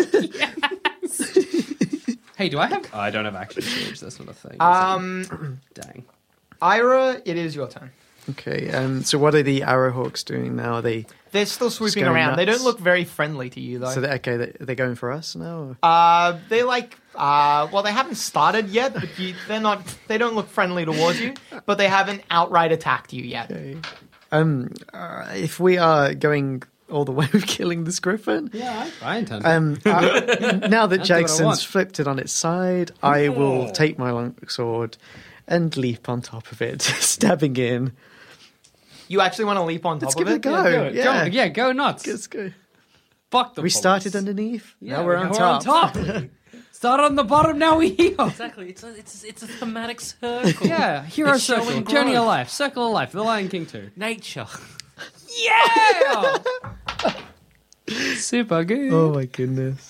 Hey, do I have? Oh, I don't have action surge. That's not a thing. is it? Um, Dang. Ira, it is your turn. Okay, um, so what are the arrowhawks doing now? Are they They're still sweeping going around. They nuts. don't look very friendly to you, though. so they okay? They, they're going for us now. Or? Uh, they like, uh, well, they haven't started yet, but you, they're not, they don't look friendly towards you, but they haven't outright attacked you yet. Okay. Um, uh, if we are going all the way with killing this griffin, Yeah, I, I intend. to. um, uh, now that That's what I want. Jason's flipped it on its side, I will take my long sword and leap on top of it, stabbing in. You actually want to leap on top Let's of give it a it? go. do it. Yeah, Go, yeah, go nuts. Let's go. Fuck the We police. started underneath. Yeah, now we're on now top. We're on top. Start on the bottom, now we're here. Exactly. It's a, it's, it's a thematic circle. Yeah, hero It's circle, showing journey of growth. life, circle of life, The Lion King two. Nature. Yeah! Super good. Oh my goodness!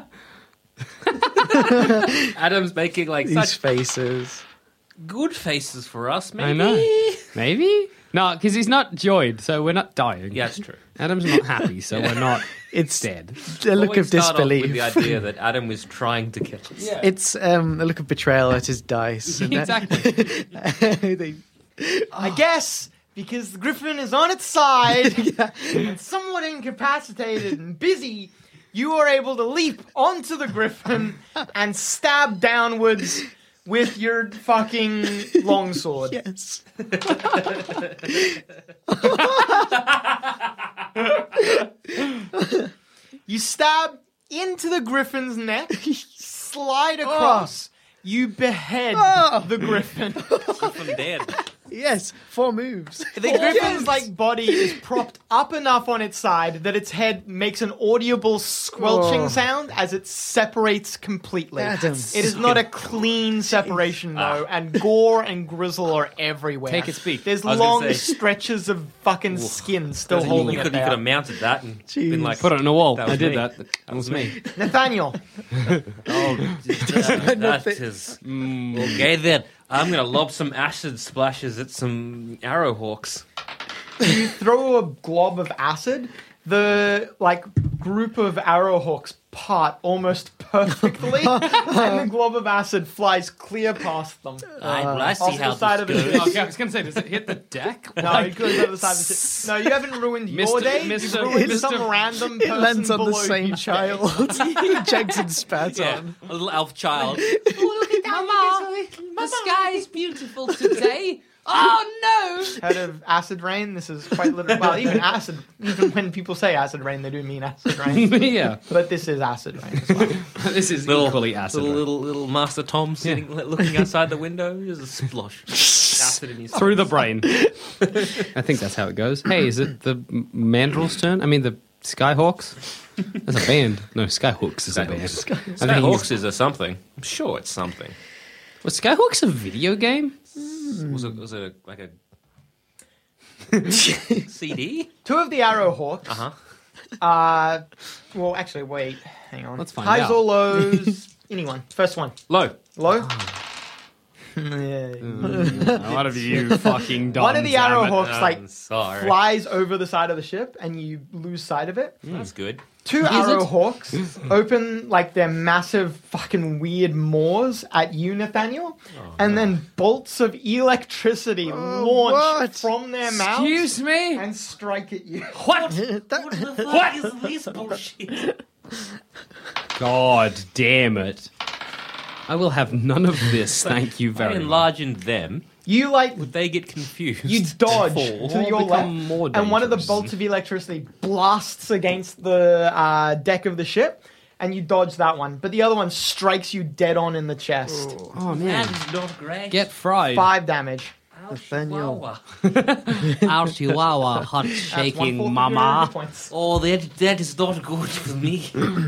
Adam's making like These such faces. good faces for us, maybe. I know. Maybe? No, because he's not joyed, so we're not dying. Yeah, that's true. Adam's not happy, so we're not It's dead. a look Always of start off disbelief. with the idea that Adam was trying to kill us. It's um, a look of betrayal at his dice. and that- Exactly. they- I guess because the griffin is on its side and somewhat incapacitated and busy, you are able to leap onto the griffin and stab downwards with your fucking longsword. yes. You stab into the griffin's neck, slide across. You behead the griffin. I'm dead. Yes, four moves. The griffin's like body is propped up enough on its side that its head makes an audible squelching Oh. sound as it separates completely. Adam. It is not a clean separation though, and gore and grizzle are everywhere. Take its beak. There's I was gonna long say- stretches of fucking skin still You holding could, it you could there. have mounted that and been like, Put it on a wall. That was I did me. that. That was me. Nathaniel, oh, that, that is okay. Then I'm gonna lob some acid splashes at some arrowhawks. you throw a glob of acid. The like group of arrowhawks part almost perfectly, and the glob of acid flies clear past them. I, well, I see off how the side this of the goes. ship. Okay, I was going to say, does it hit the deck? No, it goes over the side of the ship. No, you haven't ruined your Mister day. Mister You've ruined Mister some random It person lands on the below same you. child. Jackson spat Yeah, on. a little elf child. Mama, the sky is beautiful today. Oh Heard of acid rain? This is quite literal. Well, even acid. Even when people say acid rain, they do mean acid rain. yeah. But this is acid rain as well. This is Little, equally acid. little, right? little, little Master Tom sitting, looking outside the window. There's a splosh. Acid in his Through the brain. I think that's how it goes. Hey, is it the M- Mandrel's turn? I mean, the Skyhawks? That's a band. No, Skyhawks is a band. I think Skyhawks is a something. I'm sure it's something. Was Skyhawks a video game? Was it, was it like a C D? Two of the arrowhawks. Uh-huh. Uh, well, actually, wait. Hang on. Let's find Highs out. or lows? Anyone. First one. Low. Low? Yeah. Mm. What have you fucking done? One of the Sam? arrowhawks I'm like sorry. flies over the side of the ship, and you lose sight of it. That's good. Two arrowhawks open like their massive fucking weird maws at you, Nathaniel, and then bolts of electricity launch what? from their mouths Excuse me? and strike at you. What? That- What the fuck is this bullshit? God damn it. I will have none of this, thank you If I very much. enlargened them, You like would they get confused? you dodge Fall? to Or your become left, more and one of the dangerous. bolts of electricity blasts against the uh, deck of the ship, and you dodge that one. But the other one strikes you dead on in the chest. Oh, man. That's not great. Get fried. Five damage. Nathaniel. Chihuahua. Our chihuahua, hot That's shaking one-fourth of your mama. hit points. Oh, that that is not good for me.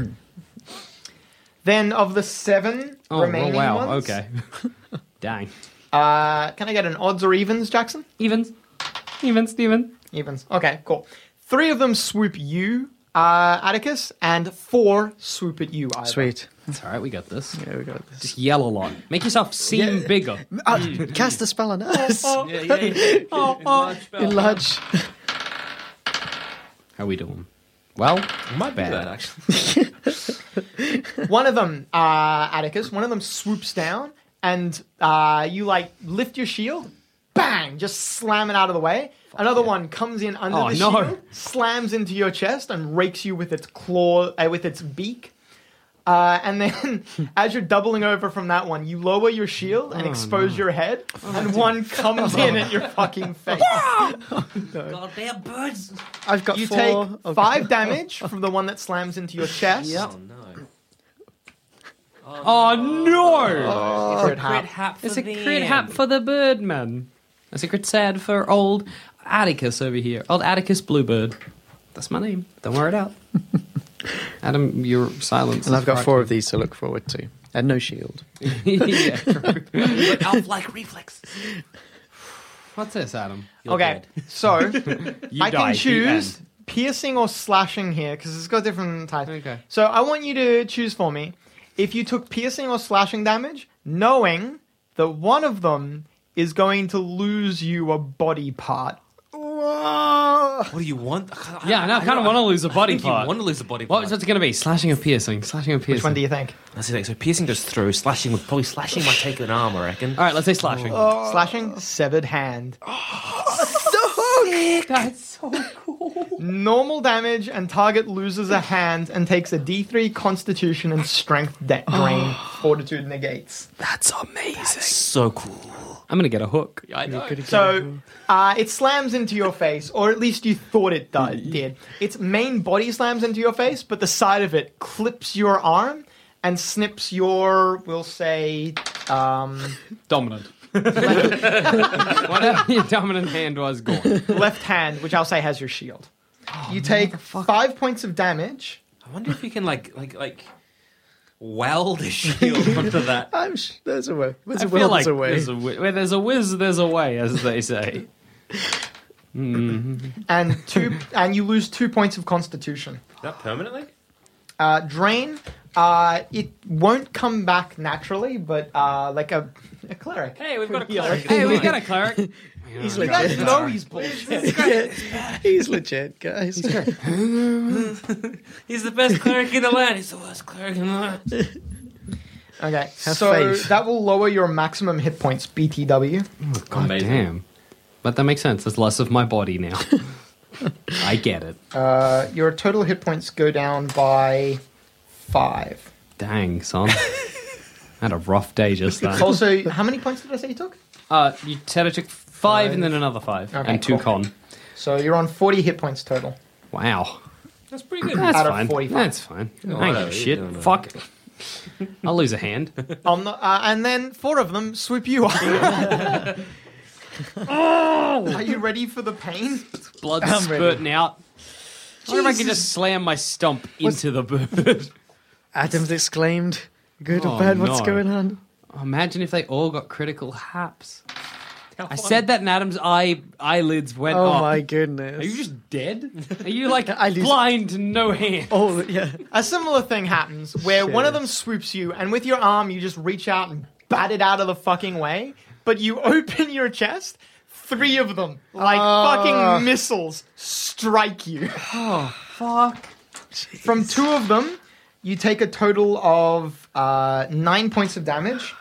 Then of the seven Oh, oh, remaining wow. ones, Okay. Dang. Uh, can I get an odds or evens, Jackson? Evens. Evens, Steven. Evens. Okay, cool. Three of them swoop you, uh, Atticus, and four swoop at you, Ivor. Sweet. That's all right, we got this. Yeah, we got this. Just yell a lot. Make yourself seem bigger. Uh, cast a spell on us. yeah, yeah, yeah. Enlarge spell. Enlarge. How we doing? Well, my Do bad. that, actually. One of them, uh, Atticus, one of them swoops down, and uh, you, like, lift your shield, bang, just slam it out of the way. Another one comes in under Oh, the no. shield, slams into your chest, and rakes you with its claw, uh, with its beak. Uh, and then, as you're doubling over from that one, you lower your shield and expose your head, and one comes in at your fucking face. Goddamn birds. I've got You four. take Okay. five damage from the one that slams into your chest. Oh, no. Oh, no! Crit hap. hap for It's a them. crit hap for the Birdman. It's a crit sad for old Atticus over here. Old Atticus Bluebird. That's my name. Don't wear it out. Adam, you're silent. And I've got four of these to look forward to. And no shield. yeah, true. But elf-like reflex. What's this, Adam? You're Okay, dead. so You I die, can the choose end. piercing or slashing here because it's got different types. Okay. So I want you to choose for me if you took piercing or slashing damage, knowing that one of them is going to lose you a body part. What do you want? I- Yeah, no, I kind of want to lose a I body think part. You want to lose a body What part. was it going to be? Slashing or piercing? Slashing or piercing? Which one do you think? That's the thing. So piercing goes through. Slashing would probably slashing might take an arm. I reckon. All right, let's say slashing. Slashing, severed hand. That's so cool. Normal damage, and target loses a hand and takes a D three Constitution and Strength de- drain. Fortitude negates. That's amazing. So cool. I'm going to get a hook. I know. So uh, it slams into your face, or at least you thought it do- did. Its main body slams into your face, but the side of it clips your arm and snips your, we'll say, um, Dominant. Whatever your dominant hand was, gone. Left hand, which I'll say has your shield. You take five points of damage. I wonder if we can like like like weld a shield onto that. I'm sh- there's a way. There's I a feel will, like there's a way. there's a wi- where there's a whiz, there's a way, as they say. Mm. And two, and you lose two points of constitution. Is that permanently? Uh, drain. Uh, it won't come back naturally, but uh, like a, a cleric. Hey, we've got a Yeah. cleric. Hey, we got a cleric. He's You guys legit. know he's bullshit. Yeah, he's legit, guys. He's the best cleric in the land. He's the worst cleric in the land. Okay, Have so faith. that will lower your maximum hit points, B T W. God damn. But that makes sense. There's less of my body now. I get it. Uh, your total hit points go down by five. Dang, son. I had a rough day just then. Also, how many points did I say you took? Uh, you said I took five and then another five. Okay, and two cool. con. So you're on forty hit points total. Wow. That's pretty good. That's Out of fine. forty-five. That's fine. I No, ain't no, give a you shit. don't know. Fuck. I'll lose a hand. On the, uh, and then four of them swoop you up. Are you ready for the pain? Blood I'm spurting out. I wonder if I can Jesus. just slam my stump into the bird. Adams exclaimed, "Good Oh, or bad? What's no. going on?" Imagine if they all got critical haps. I said that and Adam's eye eyelids went Oh up. my goodness! Are you just dead? Are you like I lose- blind, no hand? Oh yeah. A similar thing happens where one of Shit. them swoops you, and with your arm, you just reach out and bat it out of the fucking way. But you open your chest, three of them, like Ah. fucking missiles, strike you. Oh, fuck. From two of them, you take a total of uh, nine points of damage.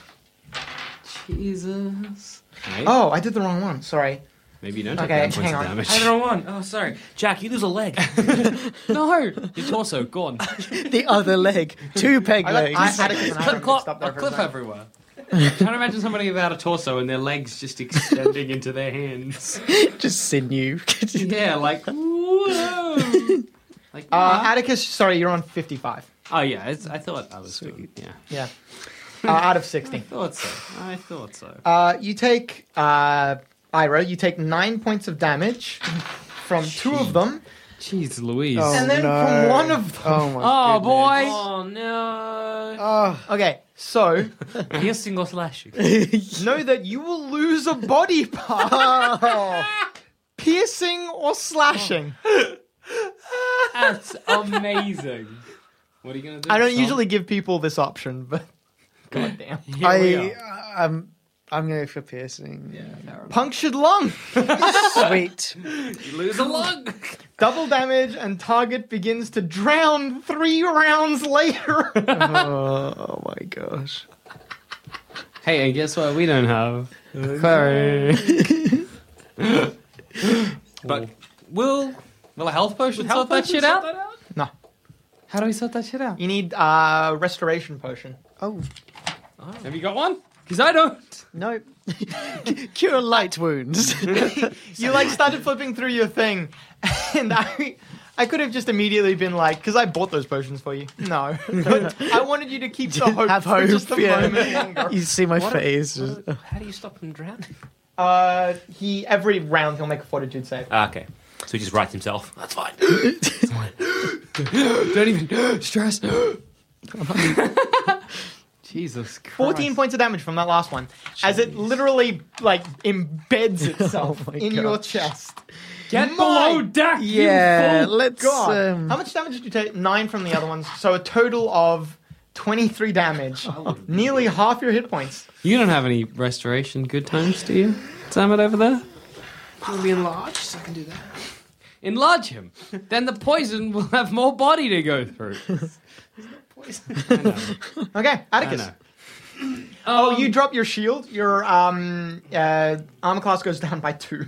Jesus. Okay. Oh, I did the wrong one. Sorry. Maybe you don't take Okay, nine points hang of on. damage. I don't one. Oh, sorry. Jack, you lose a leg. No! Your torso, gone. The other leg, two peg I got legs. I, Atticus and I Clip, got clip, mixed up there a for a clip second. everywhere. I'm trying to imagine somebody without a torso and their legs just extending into their hands. Just sinew. Yeah, like, whoa. Like, Uh, Atticus, sorry, you're on fifty-five. oh, yeah, it's, I thought I was doing yeah. Yeah. Uh, out of sixty. Thought so. I thought so. Uh, you take, uh, Ira, you take nine points of damage from two of them, Jeez Louise. Oh, and then no. from one of them. Oh my. Oh, goodness. boy. Oh no. Oh. Okay, so Piercing or slashing? know that you will lose a body part. Piercing or slashing. That's amazing. What are you going to do? I don't Tom? usually give people this option, but goddamn. Here we I are. um I'm going for piercing. Punctured lung. Sweet. You lose a lung. Double damage and target begins to drown three rounds later. oh, oh my gosh. Hey, and guess what? We don't have. Sorry. But will Will a health potion health sort that potion shit sort out? that out? No. How do we sort that shit out? You need uh restoration potion. Oh Have you got one? Because I don't. no. Cure light wounds. You like started flipping through your thing, and I, I could have just immediately been like, because I bought those potions for you. No, but I wanted you to keep the hope Have for hope. just a yeah. moment longer. You see my What- face. what- How do you stop him drowning? Uh, he every round he'll make a fortitude save. Ah, okay. So he just writes himself. That's fine. Don't even stress. Jesus Christ. Fourteen points of damage from that last one, as it literally like embeds itself Oh my in God. your chest. Get My below deck, Yeah, you fool. let's. God, Um, how much damage did you take? Nine from the other ones, so a total of twenty-three damage. Nearly half your hit points. You don't have any restoration good times, do you? Sam it over there? Can be enlarged, so I can do that. Enlarge him. Then the poison will have more body to go through. Okay, I Atticus. know. Oh, you drop your shield. Your um uh, armor class goes down by two.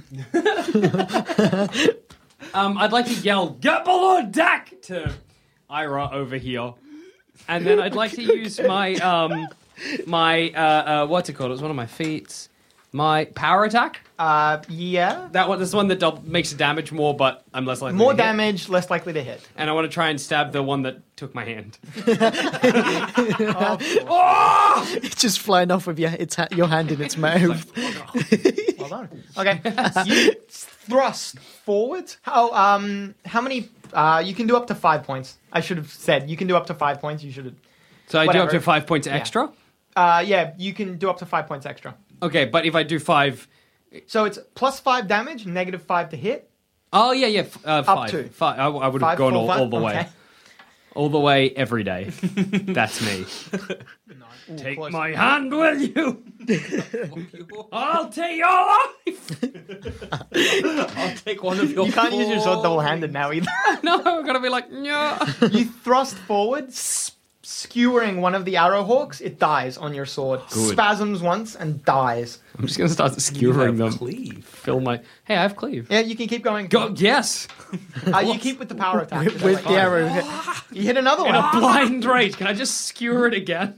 Um, I'd like to yell, "Get below deck!" to Ira over here, and then I'd like to use my um, my uh, uh, what's it called? It was one of my feats. My power attack? Uh, yeah. That one, this is one that dou- makes damage more, but I'm less likely More to hit. damage, less likely to hit. And I want to try and stab the one that took my hand. It's just flying off with your, its ha- your hand in its mouth. Well done. Okay. You thrust forward. How um how many uh you can do up to five points. I should have said you can do up to five points. You should have So I do Whatever. up to five points extra? uh yeah, you can do up to five points extra. Okay, but if I do five... So it's plus five damage, negative five to hit. Oh, yeah, yeah, f- uh, five. to. Five. I, I would have Five, gone full all, five? all the way. Okay. All the way, every day. That's me. Ooh, Take close. my hand, will you? I'll take your life! I'll take one of your. You can't use your sword double-handed now either. No, I'm going to be like, no. You thrust forward, s- skewering one of the arrow hawks. It dies on your sword. Good. Spasms once and dies. I'm just going to start skewering them. Cleave. Fill my... Hey, I have cleave. Yeah, you can keep going. Go, yes! Uh, you keep with the power attack. with with the arrow. You hit another In one. a blind rage. Can I just skewer it again?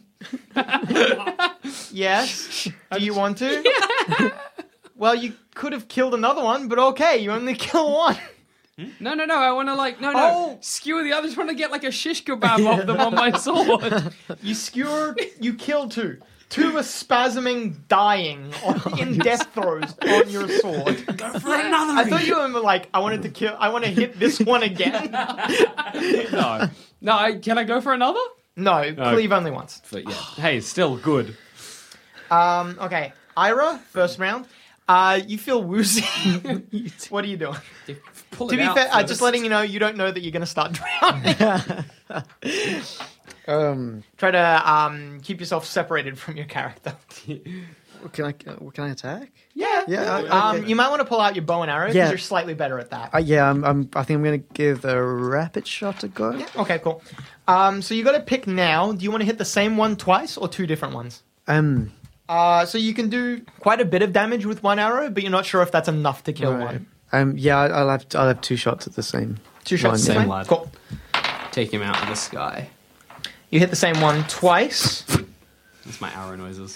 Yes. Do you want to? Well, you could have killed another one, but okay, you only kill one. No, no, no. I want to like... No, no. Oh. Skewer the others. I want to get like a shish kebab off them on my sword. You skewered, you killed two. Two are spasming, dying on, in death throes on your sword. Go for another. I thought you were like, I wanted to kill, I want to hit this one again. No. No, I, can I go for another? No, cleave only once. But yeah. Hey, still good. Um, okay, Ira, first round. Uh, you feel woozy. What are you doing? Pull To it be out fair, uh, first. just letting you know, you don't know that you're going to start drowning. Um, Try to um, keep yourself separated from your character. can I uh, can I attack? Yeah. Yeah, okay. Um, you might want to pull out your bow and arrow because Yeah. you're slightly better at that. Uh, yeah, I'm, I'm. I think I'm going to give the rapid shot a go. Okay, cool. Um, so you got to pick now. Do you want to hit the same one twice or two different ones? Um, Uh, so you can do quite a bit of damage with one arrow, but you're not sure if that's enough to kill right. one. Um, yeah, I- I'll have I'll have two shots at the same. Two shots. One, Same Same lad. Cool. Take him out of the sky. You hit the same one twice. That's my arrow noises.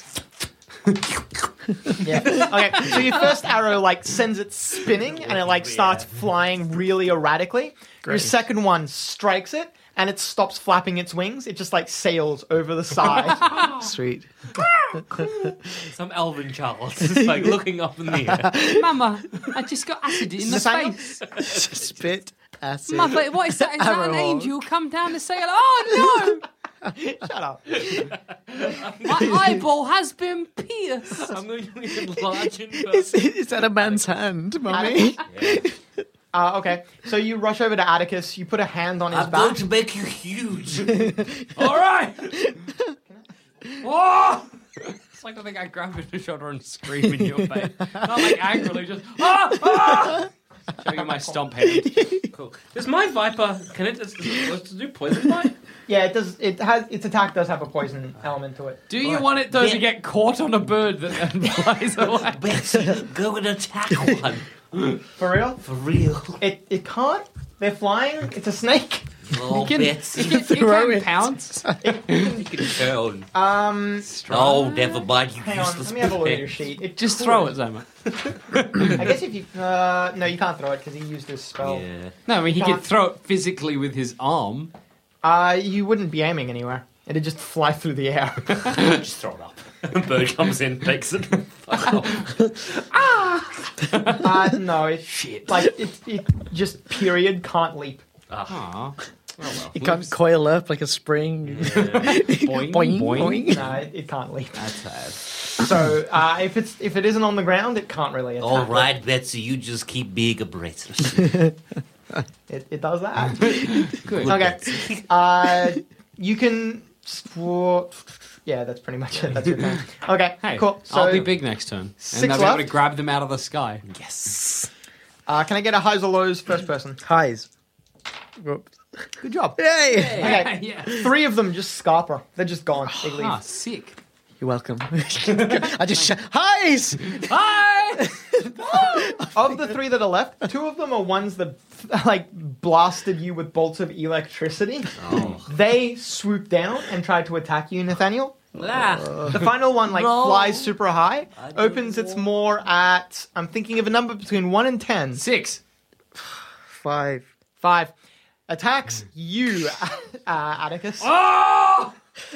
Yeah. Okay. So your first arrow like sends it spinning, and it like starts flying really erratically. Your second one strikes it, and it stops flapping its wings. It just like sails over the side. Sweet. Some elven child just like looking up in the air. Mama, I just got acid in the Nathaniel? face. Spit acid. Mother, what is that? Is that an Arrow. angel come down to say, oh Shut up. no, my eyeball has been pierced. I'm going to enlarge in Is, is that a man's hand, mummy? Uh, okay. So you rush over to Atticus. You put a hand on his I'm going back. to make you huge. All right. Oh! It's like I think I grab you in the shoulder and scream in your face. Not like angrily, just ah, ah! Show you my stomp hand. Cool. Does my viper? Can it? Does it supposed to do poison bite? Yeah, it does. It has its attack does have a poison element to it. Do you want it though to Yeah. get caught on a bird that then flies away? Betsy, go and attack one. For real? For real. It it can't. They're flying. It's a snake. Oh, You can, Betsy. you can, you Throw can it. pounce. You can turn. Um, Oh, never mind, you hang on. useless Let me have a look at pig. your sheet. It Just could. throw it, Zama. I guess if you uh, no, you can't throw it because he used his spell. Yeah. No, I mean he Can't. could throw it physically with his arm. Uh, you wouldn't be aiming anywhere. It'd just fly through the air. Just throw it up. Bird comes in, takes it. uh, no, it, Shit. like it, it just period can't leap. Aw. You can't coil up like a spring. Boing, Boing, boing. boing. No, it, it can't leap. That's sad. So uh, if it's if it isn't on the ground, it can't really attack. All it. right, Betsy, you just keep being a breathless. It, it does that. Good. Okay. Uh, you can. Well, yeah, that's pretty much it. That's your turn. Okay, Hey, cool. So, I'll be big next turn. six And I'll be able to left. grab them out of the sky. Yes. Uh, can I get a highs or lows first person? Highs. Whoops. Good job. Yay! Okay. yeah. Three of them just scarper. They're just gone. They leave. Ah, sick. You're welcome. I just sh- highs. Hi! Of the three that are left, two of them are ones that like blasted you with bolts of electricity. Oh. They swoop down and try to attack you, Nathaniel. Ah. The final one like No. flies super high. Opens its more at. I'm thinking of a number between one and ten. Six. Five. Five. Attacks you, uh, Atticus. I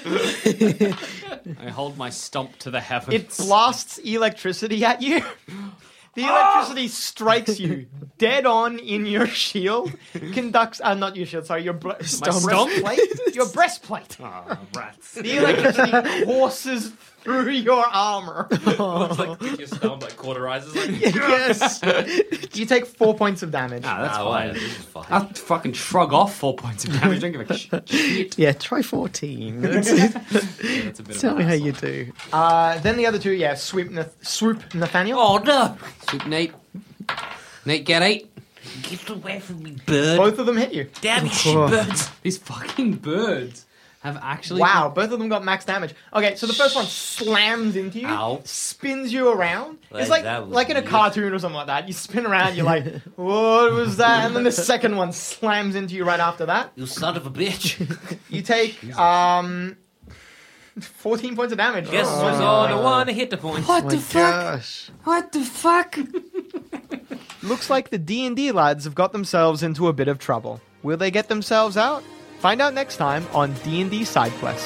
hold my stomp to the heavens. It blasts electricity at you. The electricity strikes you dead on in your shield. Conducts, uh, not your shield, sorry, your bre- stump? breastplate. Your breastplate. Oh, rats. The electricity courses through your armor. It's like pick your stomach, like cauterizes. Like, Yes. You take four points of damage. Ah, that's ah, fine. well, this is fine. I'll fucking shrug off four points of damage. Don't give a sh- shit. Yeah, try fourteen. That's- Yeah, that's a bit Tell of me an how asshole. you do. Uh, then the other two, yeah, swoop, Nath- swoop Nathaniel. Oh no! Swoop Nate. Nate, get eight. Get away from me, bird! Both of them hit you. Damn you, shitbirds! These fucking birds have actually. Wow, both of them got max damage. Okay, so the first one slams into you, Ow. spins you around. Like, it's like that was like in a weird. cartoon or something like that. You spin around, you're like, what was that? And then the second one slams into you right after that. You son of a bitch! You take um fourteen points of damage. Guess Oh. what's on the one hit the point? What Oh the my fuck? gosh. What the fuck? Looks like the D and D lads have got themselves into a bit of trouble. Will they get themselves out? Find out next time on D and D Side Quests.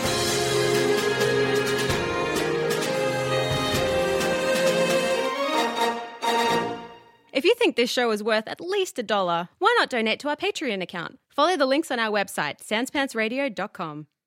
If you think this show is worth at least a dollar, why not donate to our Patreon account? Follow the links on our website, sans pants radio dot com.